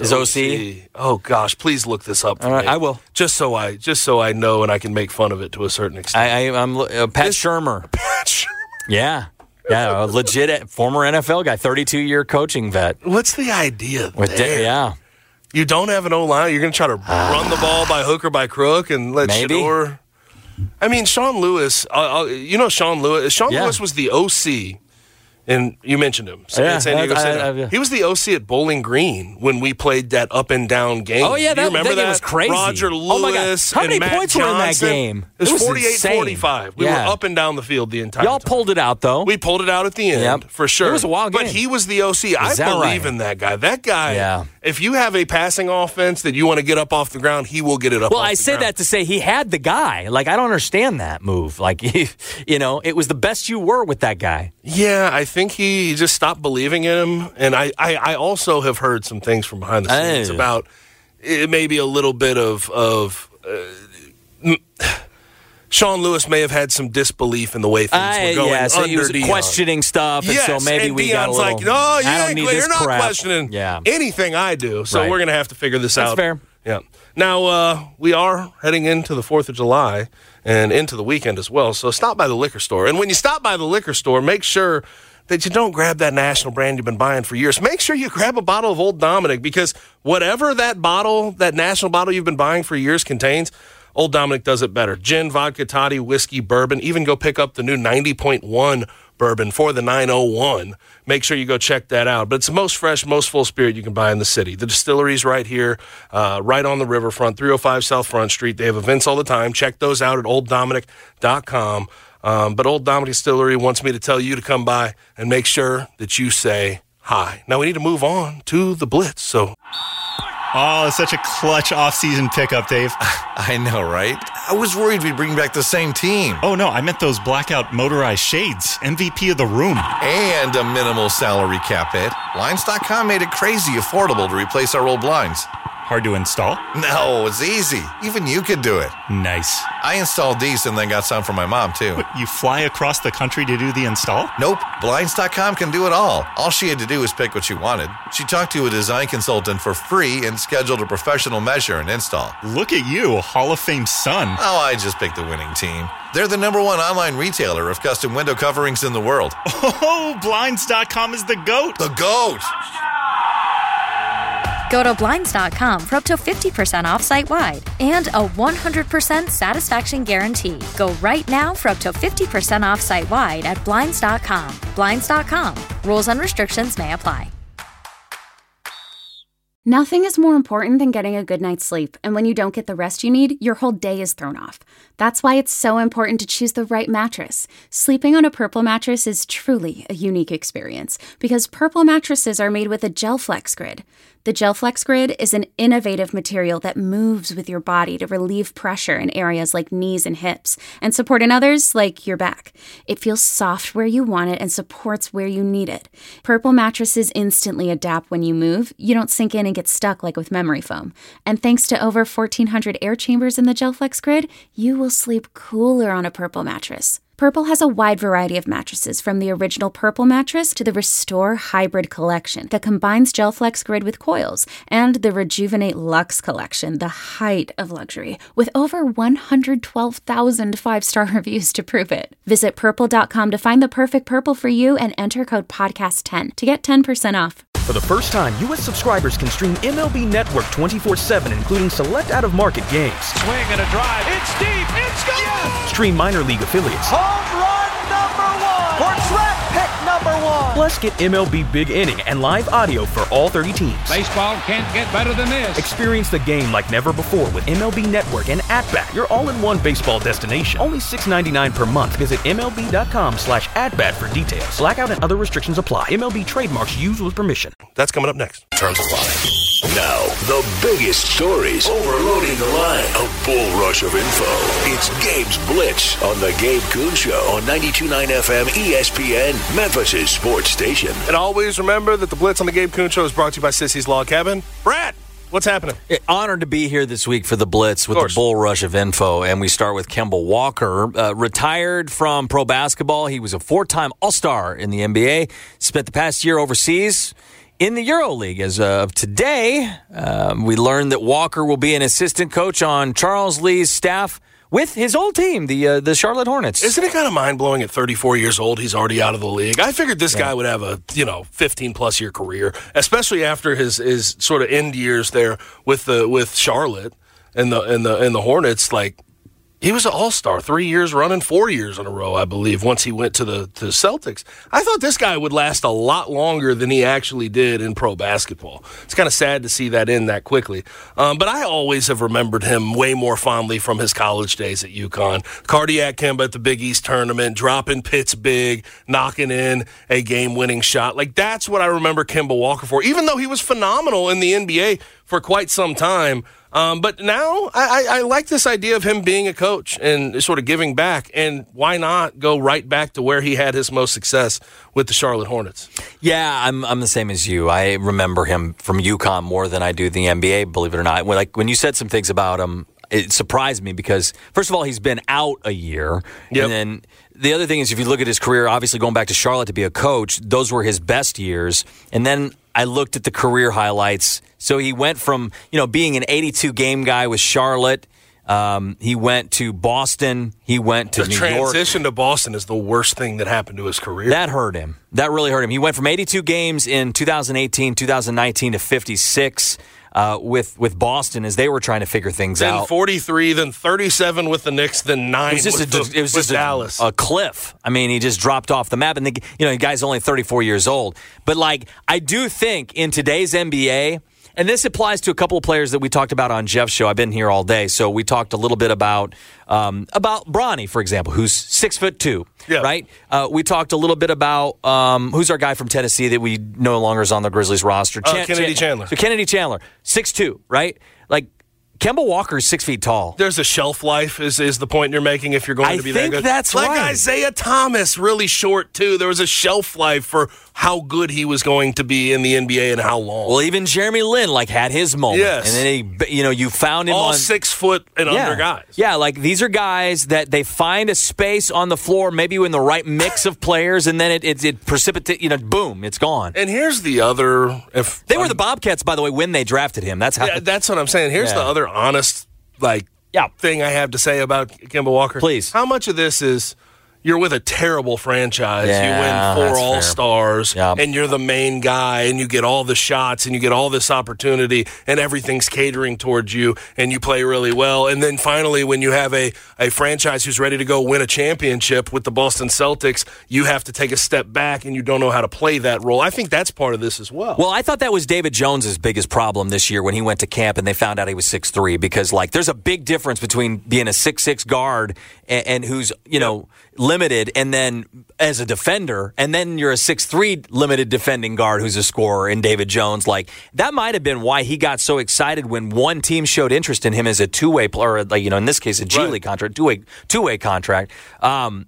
OC. Oh gosh, please look this up for me. I will. Just so I know and I can make fun of it to a certain extent. I'm Pat Shurmur. Pat Shurmur. Yeah. Yeah, a legit former NFL guy, 32-year coaching vet. What's the idea there? Yeah. You don't have an O-line. You're going to try to run the ball by hook or by crook and let Shedeur. I mean, Sean Lewis, Sean Lewis? Sean Lewis was the OC, and you mentioned him. San Diego State. He was the OC at Bowling Green when we played that up and down game. Oh, yeah, Do you remember that? Was crazy. Roger Lewis. Oh, my God. How many points were in that game? It was 48-45. We were up and down the field the entire time. Y'all pulled it out, though. We pulled it out at the end, for sure. It was a wild game. But he was the OC. I believe in that guy. That guy, if you have a passing offense that you want to get up off the ground, he will get it up off the ground. Well, I say that to say he had the guy. Like, I don't understand that move. Like, it was the best you were with that guy. Yeah, I think he just stopped believing in him. And I also have heard some things from behind the scenes about maybe a little bit of Sean Lewis may have had some disbelief in the way things were going. So he was questioning stuff, and so maybe we got a little. Like, no, you're not questioning anything I do. So we're going to have to figure this out. That's fair. Yeah. Now, we are heading into the 4th of July and into the weekend as well. So stop by the liquor store. And when you stop by the liquor store, make sure that you don't grab that national brand you've been buying for years. Make sure you grab a bottle of Old Dominick, because whatever that national bottle you've been buying for years contains, Old Dominick does it better. Gin, vodka, toddy, whiskey, bourbon. Even go pick up the new 90.1 bourbon for the 901. Make sure you go check that out. But it's the most fresh, most full spirit you can buy in the city. The distillery's right here, right on the riverfront, 305 South Front Street. They have events all the time. Check those out at OldDominick.com. But Old Dominick Distillery wants me to tell you to come by and make sure that you say hi. Now we need to move on to the Blitz. So, it's such a clutch off-season pickup, Dave. I know, right? I was worried we'd bring back the same team. Oh, no, I meant those blackout motorized shades. MVP of the room. And a minimal salary cap hit. Blinds.com made it crazy affordable to replace our old blinds. Hard to install? No, it's easy. Even you could do it. Nice. I installed these and then got some for my mom, too. What, you fly across the country to do the install? Nope. Blinds.com can do it all. All she had to do was pick what she wanted. She talked to a design consultant for free and scheduled a professional measure and install. Look at you, Hall of Fame son. Oh, I just picked the winning team. They're the #1 online retailer of custom window coverings in the world. Oh, Blinds.com is the GOAT. The GOAT! Go to Blinds.com for up to 50% off site-wide and a 100% satisfaction guarantee. Go right now for up to 50% off site-wide at Blinds.com. Blinds.com. Rules and restrictions may apply. Nothing is more important than getting a good night's sleep, and when you don't get the rest you need, your whole day is thrown off. That's why it's so important to choose the right mattress. Sleeping on a Purple mattress is truly a unique experience, because Purple mattresses are made with a GelFlex Grid. The GelFlex Grid is an innovative material that moves with your body to relieve pressure in areas like knees and hips, and support in others like your back. It feels soft where you want it and supports where you need it. Purple mattresses instantly adapt when you move. You don't sink in and get stuck like with memory foam. And thanks to over 1,400 air chambers in the GelFlex Grid, you will sleep cooler on a Purple mattress. Purple has a wide variety of mattresses, from the original Purple mattress to the Restore Hybrid collection that combines GelFlex Grid with coils, and the Rejuvenate Luxe collection, the height of luxury, with over 112,000 five-star reviews to prove it. Visit Purple.com to find the perfect Purple for you and enter code podcast10 to get 10% off. For the first time, U.S. subscribers can stream MLB Network 24/7, including select out-of-market games. Swing and a drive. It's deep. It's gone. Yes! Stream minor league affiliates. Home run #1 or draft pick #1. Plus, get MLB Big Inning and live audio for all 30 teams. Baseball can't get better than this. Experience the game like never before with MLB Network and @Bat, your all-in-one baseball destination. Only $6.99 per month. Visit MLB.com/@Bat for details. Blackout and other restrictions apply. MLB trademarks used with permission. That's coming up next. Turn the line. Now, the biggest stories overloading the line. A bull rush of info. It's Gabe's Blitz on the Gabe Kuhn Show on 92.9 FM ESPN, Memphis' sports station. And always remember that the Blitz on the Gabe Kuhn Show is brought to you by Sissy's Log Cabin. Brad, what's happening? Honored to be here this week for the Blitz with the bull rush of info. And we start with Kemba Walker. Retired from pro basketball. He was a 4-time All-Star in the NBA. Spent the past year overseas in the EuroLeague. As of today, we learned that Walker will be an assistant coach on Charles Lee's staff with his old team, the Charlotte Hornets. Isn't it kind of mind-blowing at 34 years old he's already out of the league? I figured this guy would have a 15-plus year career, especially after his sort of end years there with Charlotte and the Hornets. Like, he was an all-star 3 years running, 4 years in a row, I believe, once he went to the Celtics. I thought this guy would last a lot longer than he actually did in pro basketball. It's kind of sad to see that end that quickly. But I always have remembered him way more fondly from his college days at UConn. Cardiac Kemba at the Big East tournament, dropping pits big, knocking in a game-winning shot. Like, that's what I remember Kemba Walker for, even though he was phenomenal in the NBA for quite some time. But now I like this idea of him being a coach and sort of giving back. And why not go right back to where he had his most success with the Charlotte Hornets? Yeah, I'm the same as you. I remember him from UConn more than I do the NBA, believe it or not. When you said some things about him, it surprised me because, first of all, he's been out a year. Yep. And then the other thing is, if you look at his career, obviously going back to Charlotte to be a coach, those were his best years. And then I looked at the career highlights. So he went from, being an 82-game guy with Charlotte. He went to Boston. He went to New York. The transition to Boston is the worst thing that happened to his career. That hurt him. That really hurt him. He went from 82 games in 2018, 2019 to 56 with Boston as they were trying to figure things out. Then 43, then 37 with the Knicks, then 9 with Dallas. A cliff. I mean, he just dropped off the map. And, the guy's only 34 years old. But, I do think in today's NBA, and this applies to a couple of players that we talked about on Jeff's show. I've been here all day, so we talked a little bit about Bronny, for example, who's 6'2", right? We talked a little bit about who's our guy from Tennessee that we no longer is on the Grizzlies roster. Kennedy Chandler. So Kennedy Chandler, 6'2", right? Kemba Walker is 6 feet tall. There's a shelf life, is the point you're making if you're going to be that good. I think that's right. Isaiah Thomas, really short, too. There was a shelf life for how good he was going to be in the NBA and how long. Well, even Jeremy Lin, had his moment. Yes. And then you found him all on 6 foot and under guys. Yeah, these are guys that they find a space on the floor, maybe in the right mix of players, and then it precipitates, boom, it's gone. And here's the other... They were the Bobcats, by the way, when they drafted him. That's how. Yeah, that's what I'm saying. Here's the other honest thing I have to say about Kemba Walker. Please. How much of this is you're with a terrible franchise. You win 4 All-Stars, and you're the main guy, and you get all the shots, and you get all this opportunity, and everything's catering towards you, and you play really well. And then finally, when you have a franchise who's ready to go win a championship with the Boston Celtics, you have to take a step back, and you don't know how to play that role. I think that's part of this as well. Well, I thought that was David Jones's biggest problem this year when he went to camp, and they found out he was 6'3", because, there's a big difference between being a 6'6" guard and who's, limited, and then as a defender, and then you're a 6'3" limited defending guard who's a scorer in David Jones. That might have been why he got so excited when one team showed interest in him as a two-way player, in this case, a G League contract, two-way contract. Who'd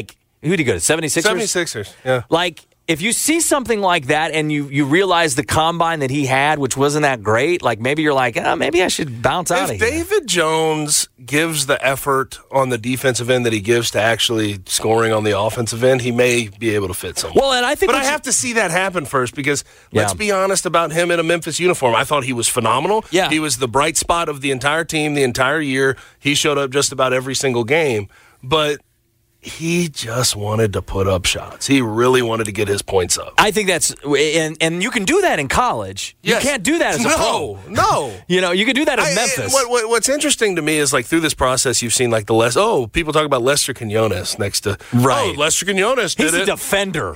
he go to, 76ers? 76ers, yeah. If you see something like that and you realize the combine that he had, which wasn't that great, maybe you're maybe I should bounce out of here. If David Jones gives the effort on the defensive end that he gives to actually scoring on the offensive end, he may be able to fit somewhere. Well, and I think, but I have to see that happen first, because let's be honest about him in a Memphis uniform. I thought he was phenomenal. Yeah. He was the bright spot of the entire team the entire year. He showed up just about every single game, but he just wanted to put up shots. He really wanted to get his points up. I think that's and you can do that in college. Yes. You can't do that as a pro. No. You can do that in Memphis. What's interesting to me is through this process you've seen people talk about Lester Quinones next to Lester Quinones did He's a defender.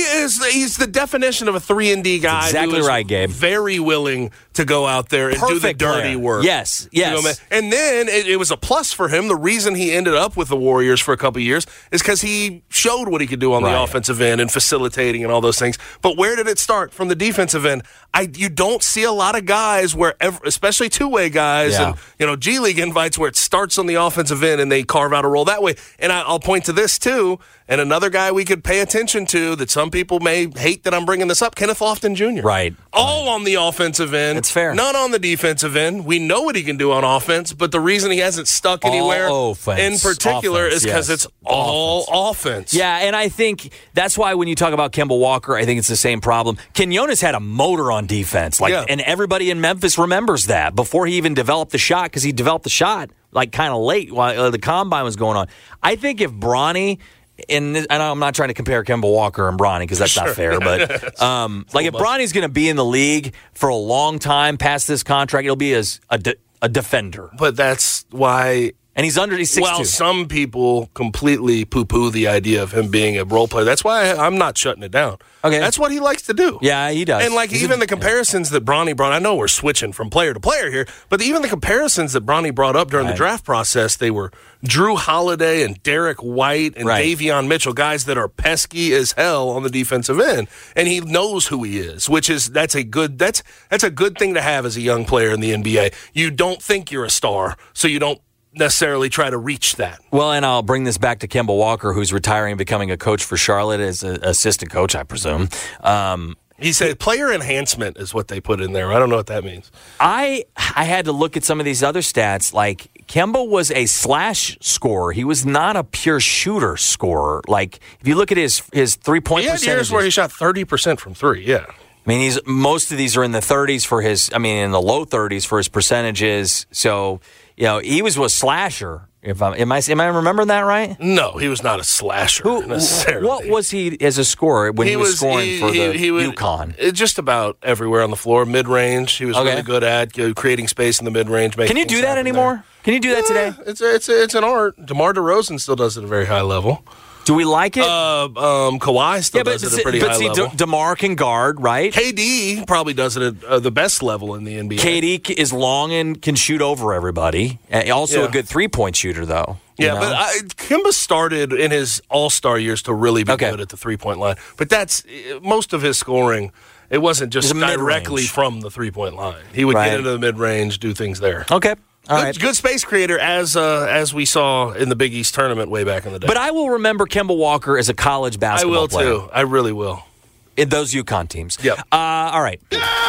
He's the definition of a 3-and-D guy. That's exactly right, Gabe. Very willing to go out there and do the dirty work. Yes. And then it was a plus for him. The reason he ended up with the Warriors for a couple of years is because he showed what he could do on the offensive end and facilitating and all those things. But where did it start? From the defensive end. You don't see a lot of guys especially two-way guys and G League invites where it starts on the offensive end and they carve out a role that way. And I'll point to this too. And another guy we could pay attention to that some people may hate that I'm bringing this up, Kenneth Lofton Jr. Right. All on the offensive end. That's fair. None on the defensive end. We know what he can do on offense, but the reason he hasn't stuck anywhere in particular is because it's all offense. Yeah, and I think that's why when you talk about Kemba Walker, I think it's the same problem. Quinones had a motor on defense, and everybody in Memphis remembers that before he even developed the shot, because he developed the shot kind of late while the combine was going on. I think if Bronny, and I'm not trying to compare Kemba Walker and Bronny because that's not fair, but if Bronny's going to be in the league for a long time past this contract, it'll be as a defender. But that's why. And he's 6'2". Well, some people completely poo-poo the idea of him being a role player. That's why I'm not shutting it down. Okay. That's what he likes to do. Yeah, he does. And even the comparisons that Bronny brought, I know we're switching from player to player here, but even the comparisons that Bronny brought up during the draft process, they were Drew Holiday and Derek White and Davion Mitchell, guys that are pesky as hell on the defensive end. And he knows who he is, which is that's a good thing to have as a young player in the NBA. You don't think you're a star, so you don't necessarily try to reach that. Well, and I'll bring this back to Kemba Walker, who's retiring and becoming a coach for Charlotte as an assistant coach, I presume. He said player enhancement is what they put in there. I don't know what that means. I had to look at some of these other stats. Like, Kemba was a slash scorer. He was not a pure shooter scorer. Like, if you look at his 3-point percentages. He had years where he shot 30% from three, yeah. I mean, most of these are in the 30s in the low 30s for his percentages. So, he was a slasher. Am I remembering that right? No, he was not a slasher necessarily. What was he as a scorer when he was scoring for the UConn? Just about everywhere on the floor, mid-range. He was really good at creating space in the mid-range. Can you do that anymore? Can you do that today? It's an art. DeMar DeRozan still does it at a very high level. Do we like it? Kawhi still does it at a pretty high level. But see, DeMar can guard, right? KD probably does it at the best level in the NBA. KD is long and can shoot over everybody. Also a good three-point shooter, though. Yeah, but Kemba started in his all-star years to really be good at the three-point line. But that's most of his scoring. It wasn't just directly from the three-point line. He would get into the mid-range, do things there. Okay. Good space creator, as we saw in the Big East tournament way back in the day. But I will remember Kemba Walker as a college basketball player. I will, too. I really will. In those UConn teams. Yep. All right.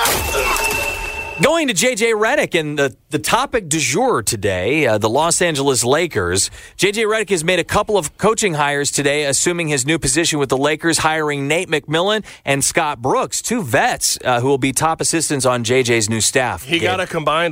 Going to J.J. Redick, and the topic du jour today, the Los Angeles Lakers. J.J. Redick has made a couple of coaching hires today, assuming his new position with the Lakers, hiring Nate McMillan and Scott Brooks, two vets who will be top assistants on J.J.'s new staff. He got a combined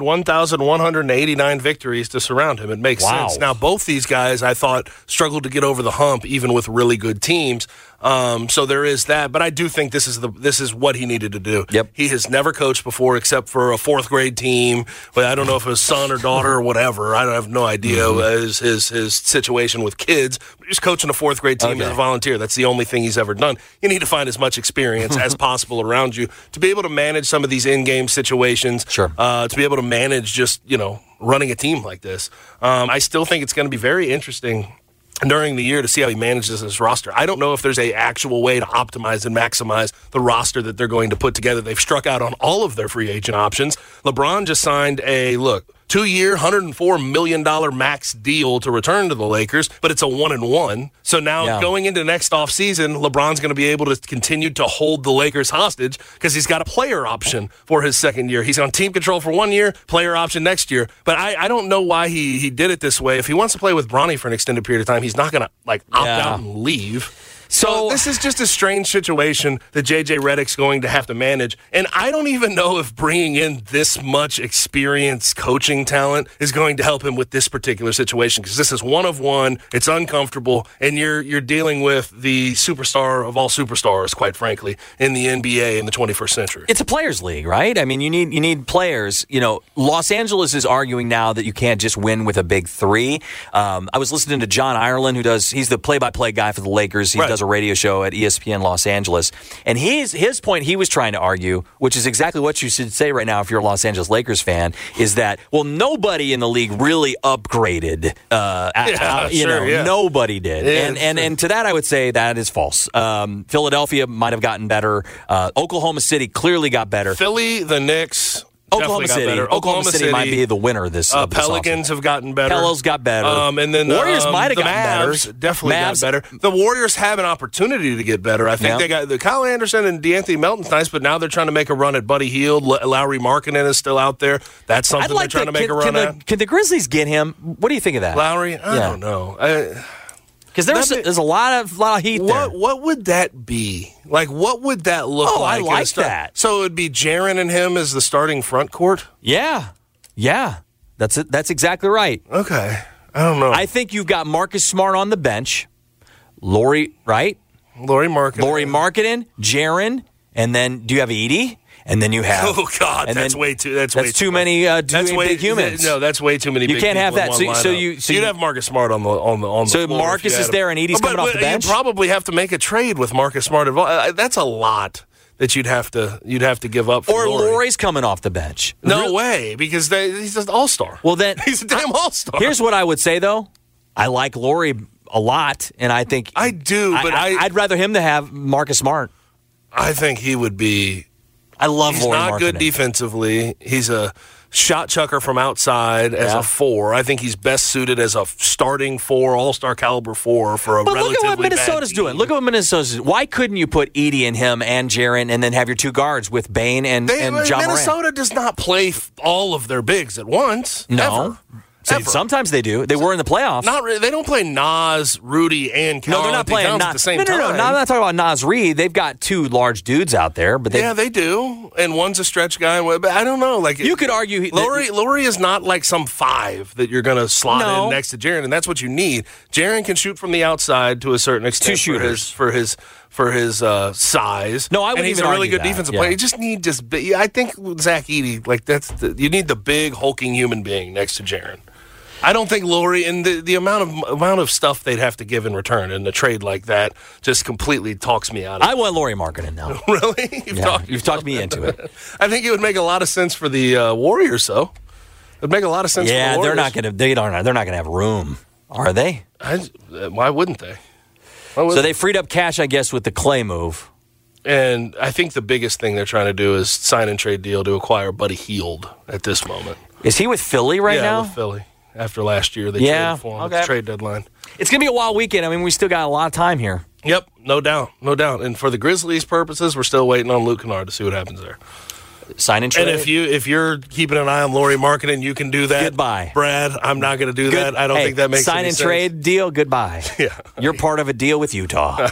1,189 victories to surround him. It makes sense. Now, both these guys, I thought, struggled to get over the hump, even with really good teams. So there is that, but I do think this is what he needed to do. Yep. He has never coached before except for a fourth grade team. But I don't know if it was son or daughter or whatever. I have no idea his situation with kids. But he's coaching a fourth grade team as a volunteer. That's the only thing he's ever done. You need to find as much experience as possible around you to be able to manage some of these in-game situations. Sure. To be able to manage just running a team like this. I still think it's going to be very interesting during the year to see how he manages his roster. I don't know if there's an actual way to optimize and maximize the roster that they're going to put together. They've struck out on all of their free agent options. LeBron just signed a 2-year, $104 million max deal to return to the Lakers, but it's a 1-and-1. So now going into next offseason, LeBron's going to be able to continue to hold the Lakers hostage because he's got a player option for his second year. He's on team control for 1 year, player option next year. But I don't know why he did it this way. If he wants to play with Bronny for an extended period of time, he's not going to opt out and leave. So this is just a strange situation that J.J. Redick's going to have to manage. And I don't even know if bringing in this much experienced coaching talent is going to help him with this particular situation, because this is one of one. It's uncomfortable, and you're dealing with the superstar of all superstars, quite frankly, in the NBA in the 21st century. It's a players' league, right? I mean, you need players. Los Angeles is arguing now that you can't just win with a big three. I was listening to John Ireland, he's the play-by-play guy for the Lakers. He does a radio show at ESPN Los Angeles. And his point he was trying to argue, which is exactly what you should say right now if you're a Los Angeles Lakers fan, is that, nobody in the league really upgraded. Nobody did. Yeah, and to that, I would say that is false. Philadelphia might have gotten better. Oklahoma City clearly got better. Philly, the Knicks, Oklahoma City. Oklahoma City might be the winner this. Pelicans have gotten better. Pelos got better. And then Warriors might have gotten Mavs better. Definitely got better. The Warriors have an opportunity to get better. I think they got the Kyle Anderson and DeAnthony Melton's nice, but now they're trying to make a run at Buddy Hield. Lauri Markkanen is still out there. That's something they're trying to make a run at. Can the Grizzlies get him? What do you think of that? Lowry? I don't know. Because there's a lot of heat there. What would that be? Like, what would that look like? I like that. So it would be Jaren and him as the starting front court? Yeah. That's it. That's exactly right. Okay. I don't know. I think you've got Marcus Smart on the bench. Lauri Markkanen, Jaren, and then do you have Edey? And then you have. Oh God, that's way too. That's too many. Big humans. No, that's way too many. You can't have that. So you'd have Marcus Smart on the. So floor Marcus is there and Edey's coming off the bench. You probably have to make a trade with Marcus Smart involved. That's a lot that you'd have to give up. Or Lauri's coming off the bench. No way, because he's an all-star. Well, then he's a damn all-star. Here's what I would say though. I like Lauri a lot, and I think I do, but I'd rather him to have Marcus Smart. I think he would be. I love He's Lauri not Markkanen. good defensively. He's a shot chucker from outside as a 4. I think he's best suited as a starting 4, all-star caliber 4 for a relatively bad team. Look at what Minnesota's doing. Look at what Minnesota's doing. Why couldn't you put Edey and him and Jaren and then have your 2 guards with Bane and John Morant? Minnesota does not play all of their bigs at once. No. Ever. Sometimes they do. They were in the playoffs. Not really. They don't play Nas, Rudy, and Cal. No, they're not playing at the same time. No, I'm not talking about Nas Reed. They've got 2 large dudes out there, but they do. And one's a stretch guy. But I don't know. Like you could argue, Lauri is not like some 5 that you're going to slot in next to Jaren, and that's what you need. Jaren can shoot from the outside to a certain extent. 2 shooters for his size. No, I wouldn't. And he's even a really good that. defensive player. You just need I think with Zach Edey, like you need the big hulking human being next to Jaren. I don't think Lauri and the amount of stuff they'd have to give in return in a trade like that just completely talks me out of it. I want Lauri Markkanen now. Really? You've talked me into it. I think it would make a lot of sense for the Warriors, though. It would make a lot of sense for the Warriors. Yeah, they're not gonna have room, are they? Why wouldn't they? So they freed up cash, I guess, with the Clay move. And I think the biggest thing they're trying to do is sign and trade deal to acquire Buddy Hield at this moment. Is he with Philly now? Yeah, with Philly. After last year, they traded for him at the trade deadline. It's going to be a wild weekend. I mean, we still got a lot of time here. Yep, no doubt. And for the Grizzlies' purposes, we're still waiting on Luke Kennard to see what happens there. Sign and trade. And if you're keeping an eye on Lauri Markkanen, you can do that. Goodbye, Brad. I'm not going to do that. I don't think that makes any sense. Sign and trade deal. Goodbye. Yeah, you're part of a deal with Utah.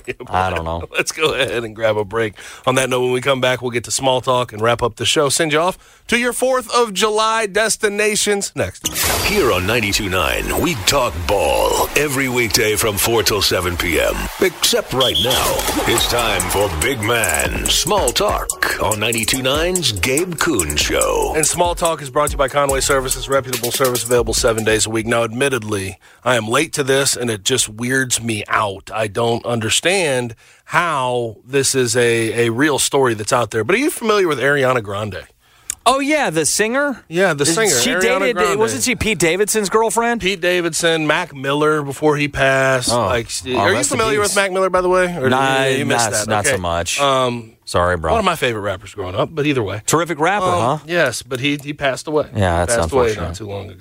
I don't know. Let's go ahead and grab a break. On that note, when we come back, we'll get to small talk and wrap up the show. Send you off to your 4th of July destinations next. Here on 92.9, we talk ball every weekday from 4 till 7 p.m. Except right now. It's time for Big Man Small Talk on 92.9's Gabe Kuhn Show. And Small Talk is brought to you by Conway Services, reputable service available 7 days a week. Now, admittedly, I am late to this, and it just weirds me out. I don't understand how this is a real story that's out there. But are you familiar with Ariana Grande? Oh, yeah, the singer? Yeah, the singer. She Ariana dated, Grande. wasn't she Pete Davidson's girlfriend? Pete Davidson, Mac Miller before he passed. Are you familiar with Mac Miller, by the way? Or you missed that? Not so much. Sorry, bro. One of my favorite rappers growing up, but either way. Terrific rapper, huh? Yes, but he passed away. Yeah, that's passed away unfortunate. not too long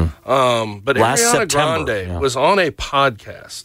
ago. But Last Ariana September, Grande was on a podcast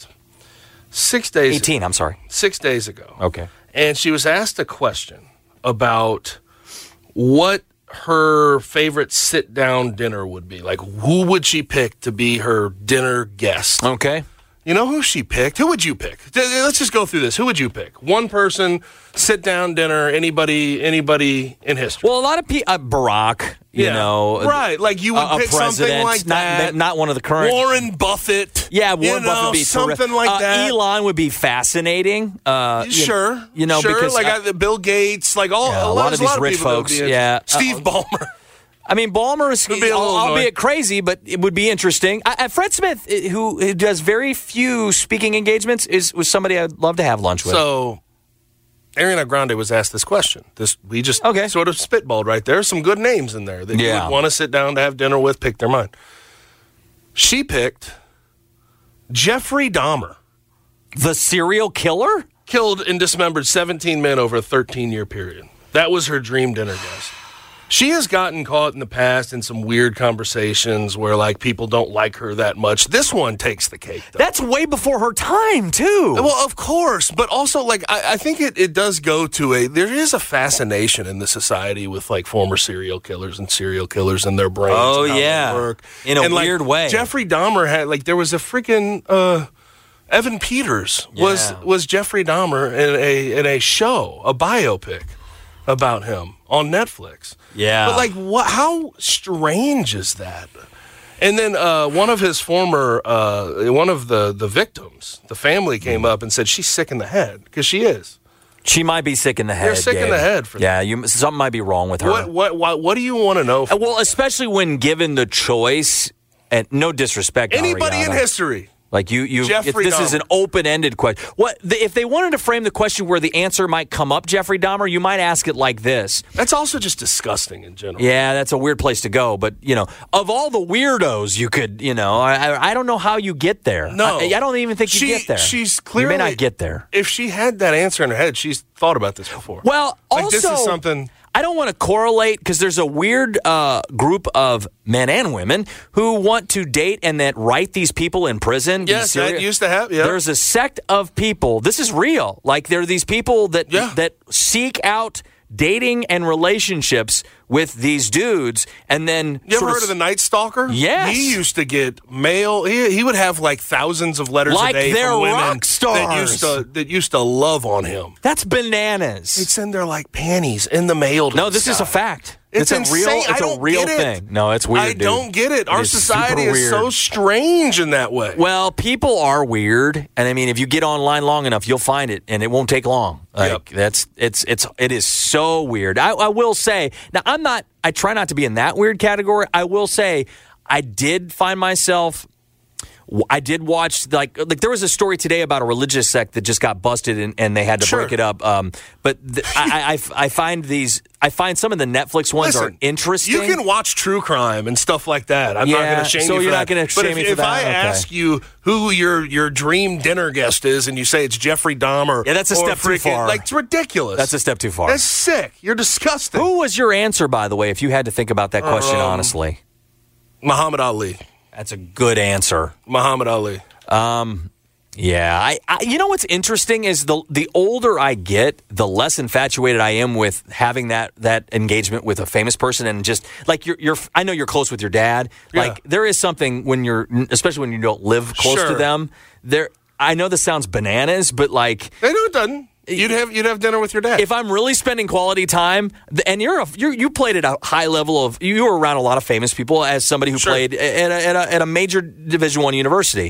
6 days 18, I'm sorry. 6 days ago. Okay. And she was asked a question about what her favorite sit-down dinner would be. Like, who would she pick to be her dinner guest? Okay. You know who she picked? Who would you pick? Let's just go through this. Who would you pick? One person, sit-down dinner, anybody in history. Well, a lot of people, Barack, you know. Right, like you would pick something like that. Not one of the current. Warren Buffett. Yeah, Warren Buffett would be something terrific. like that. Elon would be fascinating. Sure. Because like Bill Gates, like a lot of these rich folks. Yeah. Steve Ballmer. I mean, Ballmer is, albeit crazy, but it would be interesting. Fred Smith, who does very few speaking engagements, was somebody I'd love to have lunch with. So, Ariana Grande was asked this question. We just sort of spitballed right there. Some good names in there that you would want to sit down to have dinner with, pick their mind. She picked Jeffrey Dahmer. The serial killer? Killed and dismembered 17 men over a 13-year period. That was her dream dinner guest. She has gotten caught in the past in some weird conversations where, like, people don't like her that much. This one takes the cake, though. That's way before her time, too. Well, of course. But also, like, I think it does go to there is a fascination in the society with, like, former serial killers and their brains. Oh, and how yeah. they work. In a weird way. Jeffrey Dahmer had, like, there was a freaking... Evan Peters was Jeffrey Dahmer in a show, a biopic about him on Netflix. Yeah. But, like, how strange is that? And then one of his former, one of the victims, the family came up and said she's sick in the head, because she is. She might be sick in the head. They're sick in the head for that. Yeah, something might be wrong with her. What do you want to know? Well, especially when given the choice, and no disrespect, anybody Ariana, in history. Like this is an open-ended question. If they wanted to frame the question where the answer might come up, Jeffrey Dahmer, you might ask it like this. That's also just disgusting in general. Yeah, that's a weird place to go. But, of all the weirdos you could, I don't know how you get there. No. I don't even think you get there. She's clearly... You may not get there. If she had that answer in her head, she's thought about this before. Well, also... this is something... I don't want to correlate because there's a weird group of men and women who want to date and then write these people in prison. Yes, that used to happen. Yeah. There's a sect of people. This is real. Like, there are these people that seek out dating and relationships with these dudes, and then you ever heard of the Night Stalker? Yes, he used to get mail. He would have like thousands of letters a day from women rock stars that used to love on him. That's bananas. They'd send their like panties in the mail. No, this is a fact. It's insane. It's a real thing. No, it's weird. I don't get it. Our society is so strange in that way. Well, people are weird, and I mean, if you get online long enough, you'll find it, and it won't take long. Like it is so weird. I will say now, I try not to be in that weird category. I will say I did find myself. I did watch like there was a story today about a religious sect that just got busted and they had to break it up. But I find some of the Netflix ones are interesting. You can watch true crime and stuff like that. I'm not going to shame you for that. So you're not going to shame me for that? If I ask you who your dream dinner guest is and you say it's Jeffrey Dahmer, that's a step too far. Like, it's ridiculous. That's a step too far. That's sick. You're disgusting. Who was your answer, by the way, if you had to think about that question honestly? Muhammad Ali. That's a good answer. Muhammad Ali. Yeah. I you know what's interesting is the older I get, the less infatuated I am with having that engagement with a famous person, and just like I know you're close with your dad. Yeah. Like there is something especially when you don't live close to them. I know this sounds bananas, but like it doesn't. You'd have dinner with your dad. If I'm really spending quality time, and you played at a high level of, you were around a lot of famous people as somebody who played at a major Division I university.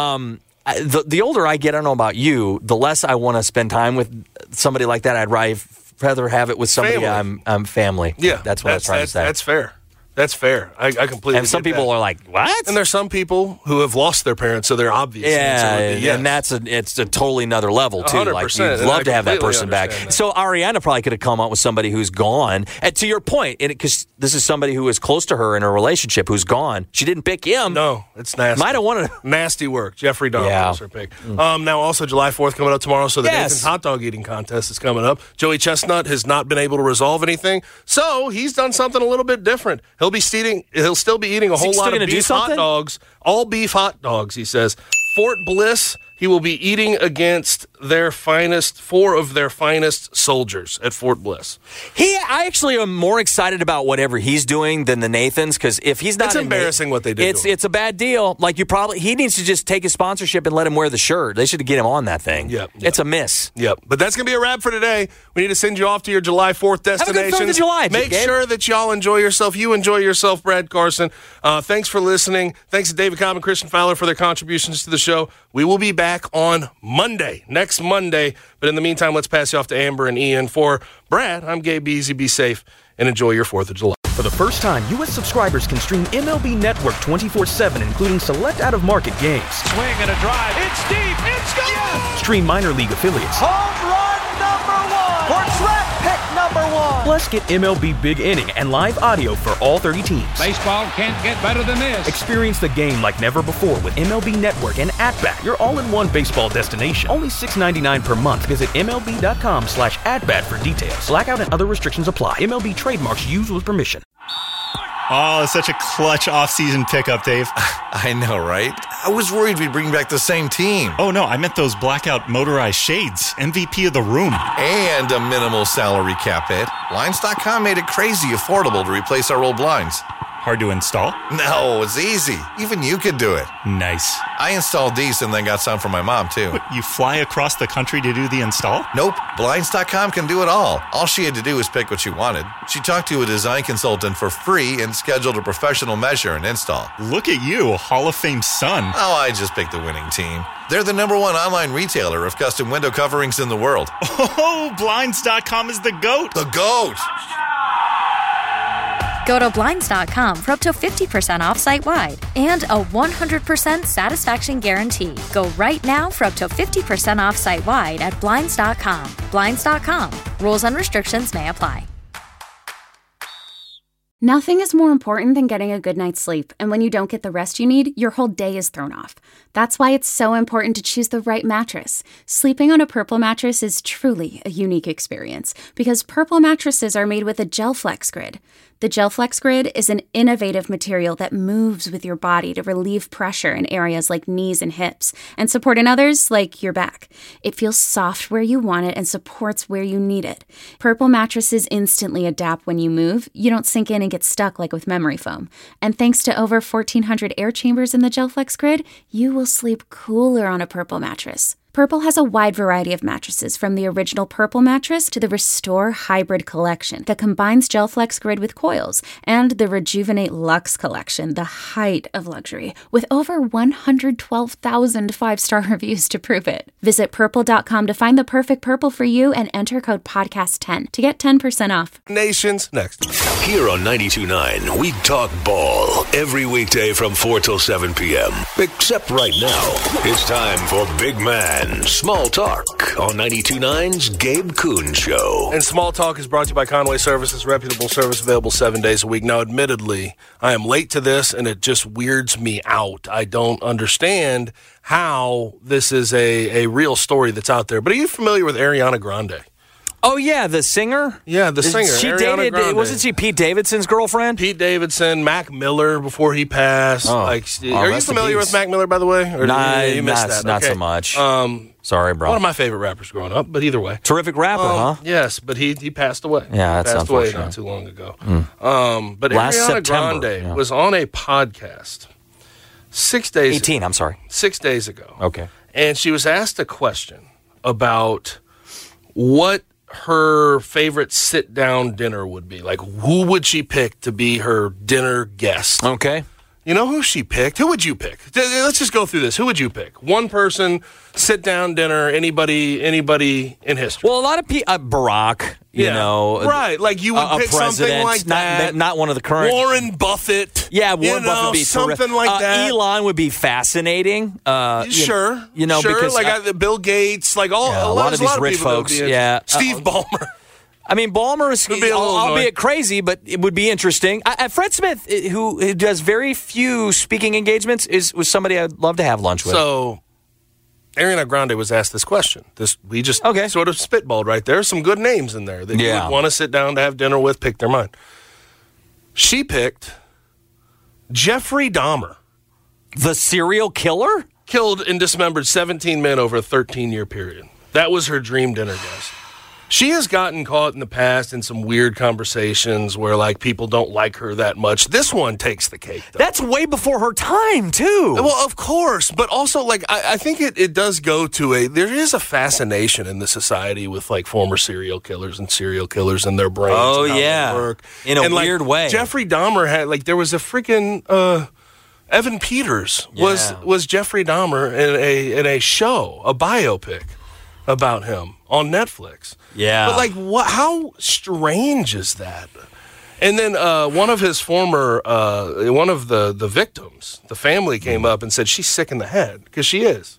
The older I get, I don't know about you, the less I want to spend time with somebody like that. I'd rather have it with somebody I'm family. Yeah, that's what I was trying to say. That's fair. That's fair. I completely. And some people are like, "What?" And there's some people who have lost their parents, so they're obvious. Yeah, and it's a totally another level too. 100%, like you'd love to have that person back. That. So Ariana probably could have come up with somebody who's gone. And to your point, because this is somebody who is close to her in a relationship who's gone. She didn't pick him. No, it's nasty. Might have wanted nasty work. Jeffrey Dahmer was her pick. Now also July 4th coming up tomorrow, so the Nathan's hot dog eating contest is coming up. Joey Chestnut has not been able to resolve anything, so he's done something a little bit different. He'll still be eating a whole lot of beef hot dogs, all beef hot dogs, he says. Fort Bliss, he will be eating against four of their finest soldiers at Fort Bliss. I actually am more excited about whatever he's doing than the Nathans, because if he's not, it's embarrassing what they did. It's a bad deal. Like he needs to just take his sponsorship and let him wear the shirt. They should get him on that thing. Yep. It's a miss. Yep. But that's gonna be a wrap for today. We need to send you off to your July 4th destination. Have a good 4th of July. Make sure that y'all enjoy yourself. You enjoy yourself, Brad Carson. Thanks for listening. Thanks to David Cobb and Christian Fowler for their contributions to the show. We will be back on Monday, next Monday. But in the meantime, let's pass you off to Amber and Ian. For Brad, I'm Gabe Beasy. Be safe and enjoy your 4th of July. For the first time, U.S. subscribers can stream MLB Network 24/7, including select out-of-market games. Swing and a drive. It's deep. It's gone. Stream minor league affiliates. Home run number 1 for draft pick number number one. Plus, get MLB Big Inning and live audio for all 30 teams. Baseball can't get better than this. Experience the game like never before with MLB Network and At-Bat, your all-in-one baseball destination. Only $6.99 per month. Visit MLB.com/at-bat for details. Blackout and other restrictions apply. MLB trademarks used with permission. Oh, such a clutch off-season pickup, Dave. I know, right? I was worried we'd bring back the same team. Oh, no, I meant those blackout motorized shades. MVP of the room. And a minimal salary cap hit. Blinds.com made it crazy affordable to replace our old blinds. Hard to install? No, it's easy. Even you could do it. Nice. I installed these and then got some for my mom, too. But you fly across the country to do the install? Nope. Blinds.com can do it all. All she had to do was pick what she wanted. She talked to a design consultant for free and scheduled a professional measure and install. Look at you, Hall of Fame son. Oh, I just picked the winning team. They're the #1 online retailer of custom window coverings in the world. Oh, Blinds.com is the GOAT. The GOAT! Go to Blinds.com for up to 50% off site-wide and a 100% satisfaction guarantee. Go right now for up to 50% off site-wide at Blinds.com. Blinds.com. Rules and restrictions may apply. Nothing is more important than getting a good night's sleep, and when you don't get the rest you need, your whole day is thrown off. That's why it's so important to choose the right mattress. Sleeping on a Purple mattress is truly a unique experience because Purple mattresses are made with a GelFlex Grid. The GelFlex Grid is an innovative material that moves with your body to relieve pressure in areas like knees and hips and support in others like your back. It feels soft where you want it and supports where you need it. Purple mattresses instantly adapt when you move. You don't sink in and get stuck like with memory foam. And thanks to over 1,400 air chambers in the GelFlex Grid, you will sleep cooler on a Purple mattress. Purple has a wide variety of mattresses, from the original Purple mattress to the Restore Hybrid collection that combines GelFlex Grid with coils, and the Rejuvenate Luxe collection, the height of luxury, with over 112,000 five-star reviews to prove it. Visit Purple.com to find the perfect Purple for you and enter code podcast10 to get 10% off. Nations next. Here on 92.9, we talk ball every weekday from 4 till 7 p.m. Except right now, it's time for Big Man Small Talk on 92.9's Gabe Kuhn Show. And Small Talk is brought to you by Conway Services, reputable service available 7 days a week. Now, admittedly, I am late to this, and it just weirds me out. I don't understand how this is a real story that's out there. But are you familiar with Ariana Grande? Oh, yeah, the singer? Yeah, the singer. She Ariana dated, Grande. wasn't she Pete Davidson's girlfriend? Pete Davidson, Mac Miller before he passed. Are you familiar with Mac Miller, by the way? Or you missed that? Not so much. Sorry, bro. One of my favorite rappers growing up, but either way. Terrific rapper, huh? Yes, but he passed away. Yeah, that's passed away unfortunate. not too long ago. But Last Ariana September, Grande was on a podcast 6 days 18, I'm sorry. 6 days ago. Okay. And she was asked a question about what her favorite sit-down dinner would be. Like, who would she pick to be her dinner guest? Okay. You know who she picked? Who would you pick? Let's just go through this. Who would you pick? One person, sit-down dinner, anybody in history? Well, a lot of people, Barack, you know. Right, like you would pick something like that. Not one of the current. Warren Buffett. Yeah, Warren Buffett would be something terrific. like that. Elon would be fascinating. Sure. Because like Bill Gates, like a lot of these rich folks. Yeah. Steve Ballmer. I mean, Ballmer is, albeit crazy, but it would be interesting. Fred Smith, who does very few speaking engagements, was somebody I'd love to have lunch with. So, Ariana Grande was asked this question. We just sort of spitballed right there. Some good names in there that you would want to sit down to have dinner with, pick their mind. She picked Jeffrey Dahmer. The serial killer? Killed and dismembered 17 men over a 13-year period. That was her dream dinner, guys. She has gotten caught in the past in some weird conversations where, like, people don't like her that much. This one takes the cake, though. That's way before her time, too. Well, of course. But also, like, I think it does go to there is a fascination in the society with, like, former serial killers and their brains. Oh, and how yeah. they work. In a weird way. Jeffrey Dahmer had, like, there was a freaking Evan Peters was Jeffrey Dahmer in a show, a biopic about him on Netflix. Yeah. But, like, how strange is that? And then one of his former, one of the victims, the family came up and said she's sick in the head, because she is.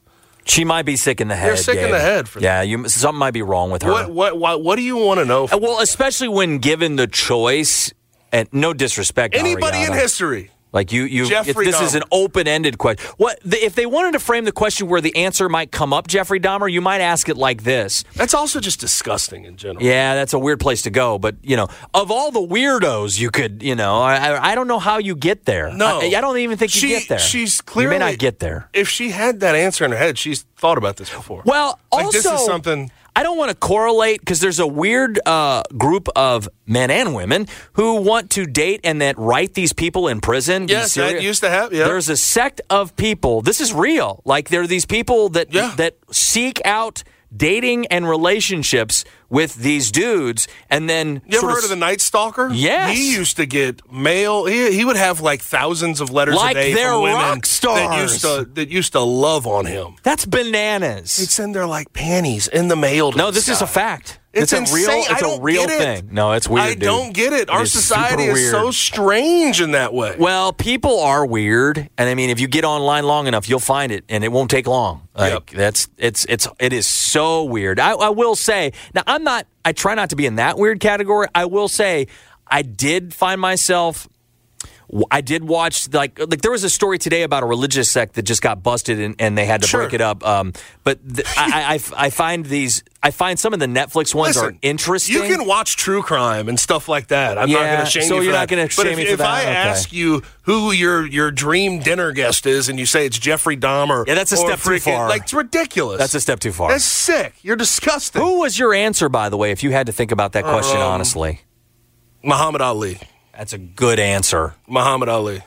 She might be sick in the head. You're sick in the head. For that. Something might be wrong with her. What do you want to know? Well, especially when given the choice, and no disrespect, anybody Ariana, in history. Like this is an open-ended question. If they wanted to frame the question where the answer might come up, Jeffrey Dahmer, you might ask it like this. That's also just disgusting in general. Yeah, that's a weird place to go. But, of all the weirdos you could, I don't know how you get there. No. I don't even think you get there. She's clearly... You may not get there. If she had that answer in her head, she's thought about this before. Well, also... this is something... I don't want to correlate because there's a weird group of men and women who want to date and then write these people in prison. Yes, that used to happen. Yeah. There's a sect of people. This is real. Like there are these people that seek out dating and relationships with these dudes, and then you ever heard of the Night Stalker? Yes, he used to get mail. He would have like thousands of letters a day from women rock stars that used to love on him. That's bananas. They'd send their like panties in the mail. No, this is a fact. It's insane. It's a real thing. No, it's weird. I don't get it. Our society is so strange in that way. Well, people are weird, and I mean, if you get online long enough, you'll find it, and it won't take long. Like it is so weird. I will say now, I try not to be in that weird category. I will say, I did find myself. I did watch like there was a story today about a religious sect that just got busted and they had to break it up. But I find some of the Netflix ones are interesting. You can watch true crime and stuff like that. I'm not going to shame you for that. So you're not going to shame me for that? If I ask you who your dream dinner guest is and you say it's Jeffrey Dahmer, that's a step too far. Like it's ridiculous. That's a step too far. That's sick. You're disgusting. Who was your answer, by the way, if you had to think about that question honestly? Muhammad Ali. That's a good answer. Muhammad Ali.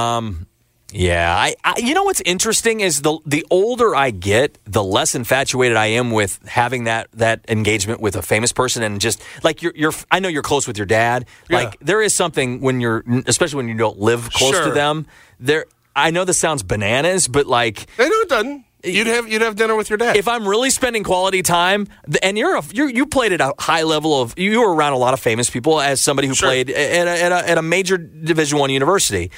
Yeah. You know what's interesting is the older I get, the less infatuated I am with having that engagement with a famous person, and just like I know you're close with your dad. Yeah. Like there is something especially when you don't live close to them. I know this sounds bananas, but like I know it doesn't. You'd have dinner with your dad. If I'm really spending quality time, and you played at a high level you were around a lot of famous people as somebody who played at a major Division I university.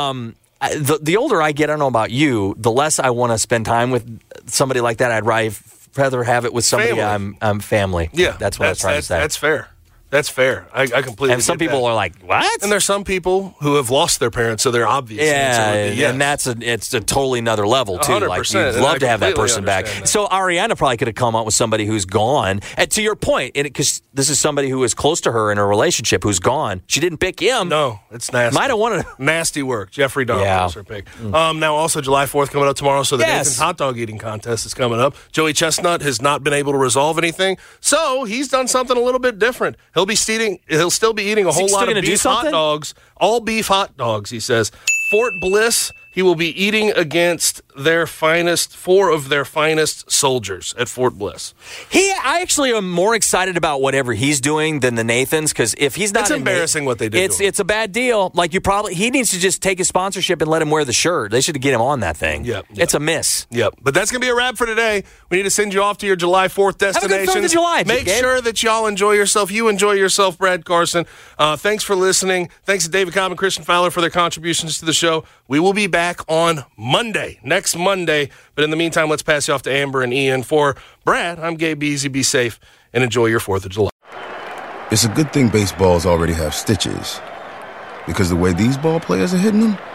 The older I get, I don't know about you, the less I want to spend time with somebody like that. I'd rather have it with somebody I'm family. Yeah, that's what I was trying to say. That's fair. That's fair. I completely. And some people are like, "What?" And there's some people who have lost their parents, so they're obvious. Yeah, and it's a totally another level too. 100%. Like you'd love to have that person back. So Ariana probably could have come up with somebody who's gone. And to your point, because this is somebody who is close to her in a relationship who's gone. She didn't pick him. No, it's nasty. Might have wanted nasty work. Jeffrey Dahmer was her pick. Now also July 4th coming up tomorrow, so the Nathan's hot dog eating contest is coming up. Joey Chestnut has not been able to resolve anything, so he's done something a little bit different. He'll still be eating a whole lot of beef hot dogs, all beef hot dogs, he says. Fort Bliss, he will be eating against four of their finest soldiers at Fort Bliss. I actually am more excited about whatever he's doing than the Nathans, because if he's not, it's embarrassing what they did. It's a bad deal. Like he needs to just take his sponsorship and let him wear the shirt. They should get him on that thing. Yep. It's a miss. Yep. But that's gonna be a wrap for today. We need to send you off to your July 4th destination. Have a good 4th of July. Make sure that y'all enjoy yourself. You enjoy yourself, Brad Carson. Thanks for listening. Thanks to David Cobb and Christian Fowler for their contributions to the show. We will be back on next Monday. But in the meantime, let's pass you off to Amber and Ian. For Brad, I'm Gabe Easy. Be safe and enjoy your 4th of July. It's a good thing baseballs already have stitches, because the way these ball players are hitting them,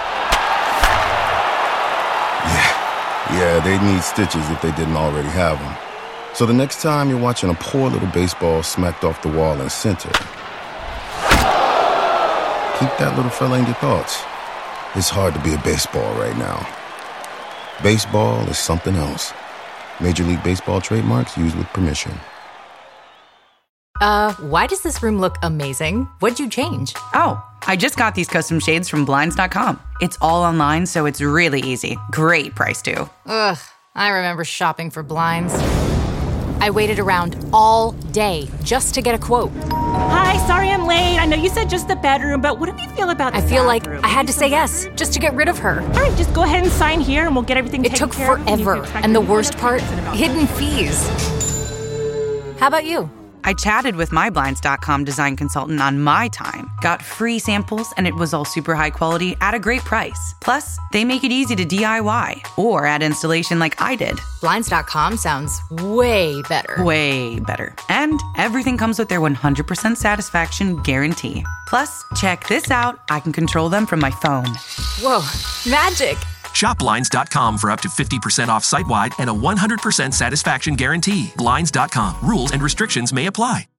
yeah, they'd need stitches if they didn't already have them. So the next time you're watching a poor little baseball smacked off the wall in center, keep that little fella in your thoughts. It's hard to be a baseball right now. Baseball is something else. Major League Baseball trademarks used with permission. Why does this room look amazing? What'd you change? Oh, I just got these custom shades from Blinds.com. It's all online, so it's really easy. Great price, too. Ugh, I remember shopping for blinds. I waited around all day just to get a quote. Hi, sorry I'm late. I know you said just the bedroom, but what do you feel about the I feel bathroom? like I had to say yes just to get rid of her. All right, just go ahead and sign here and we'll get everything taken care of. It took forever. And the worst part, hidden fees. How about you? I chatted with my Blinds.com design consultant on my time, got free samples, and it was all super high quality at a great price. Plus, they make it easy to DIY or add installation like I did. Blinds.com sounds way better. Way better. And everything comes with their 100% satisfaction guarantee. Plus, check this out. I can control them from my phone. Whoa, magic. Shop Blinds.com for up to 50% off site-wide and a 100% satisfaction guarantee. Blinds.com. Rules and restrictions may apply.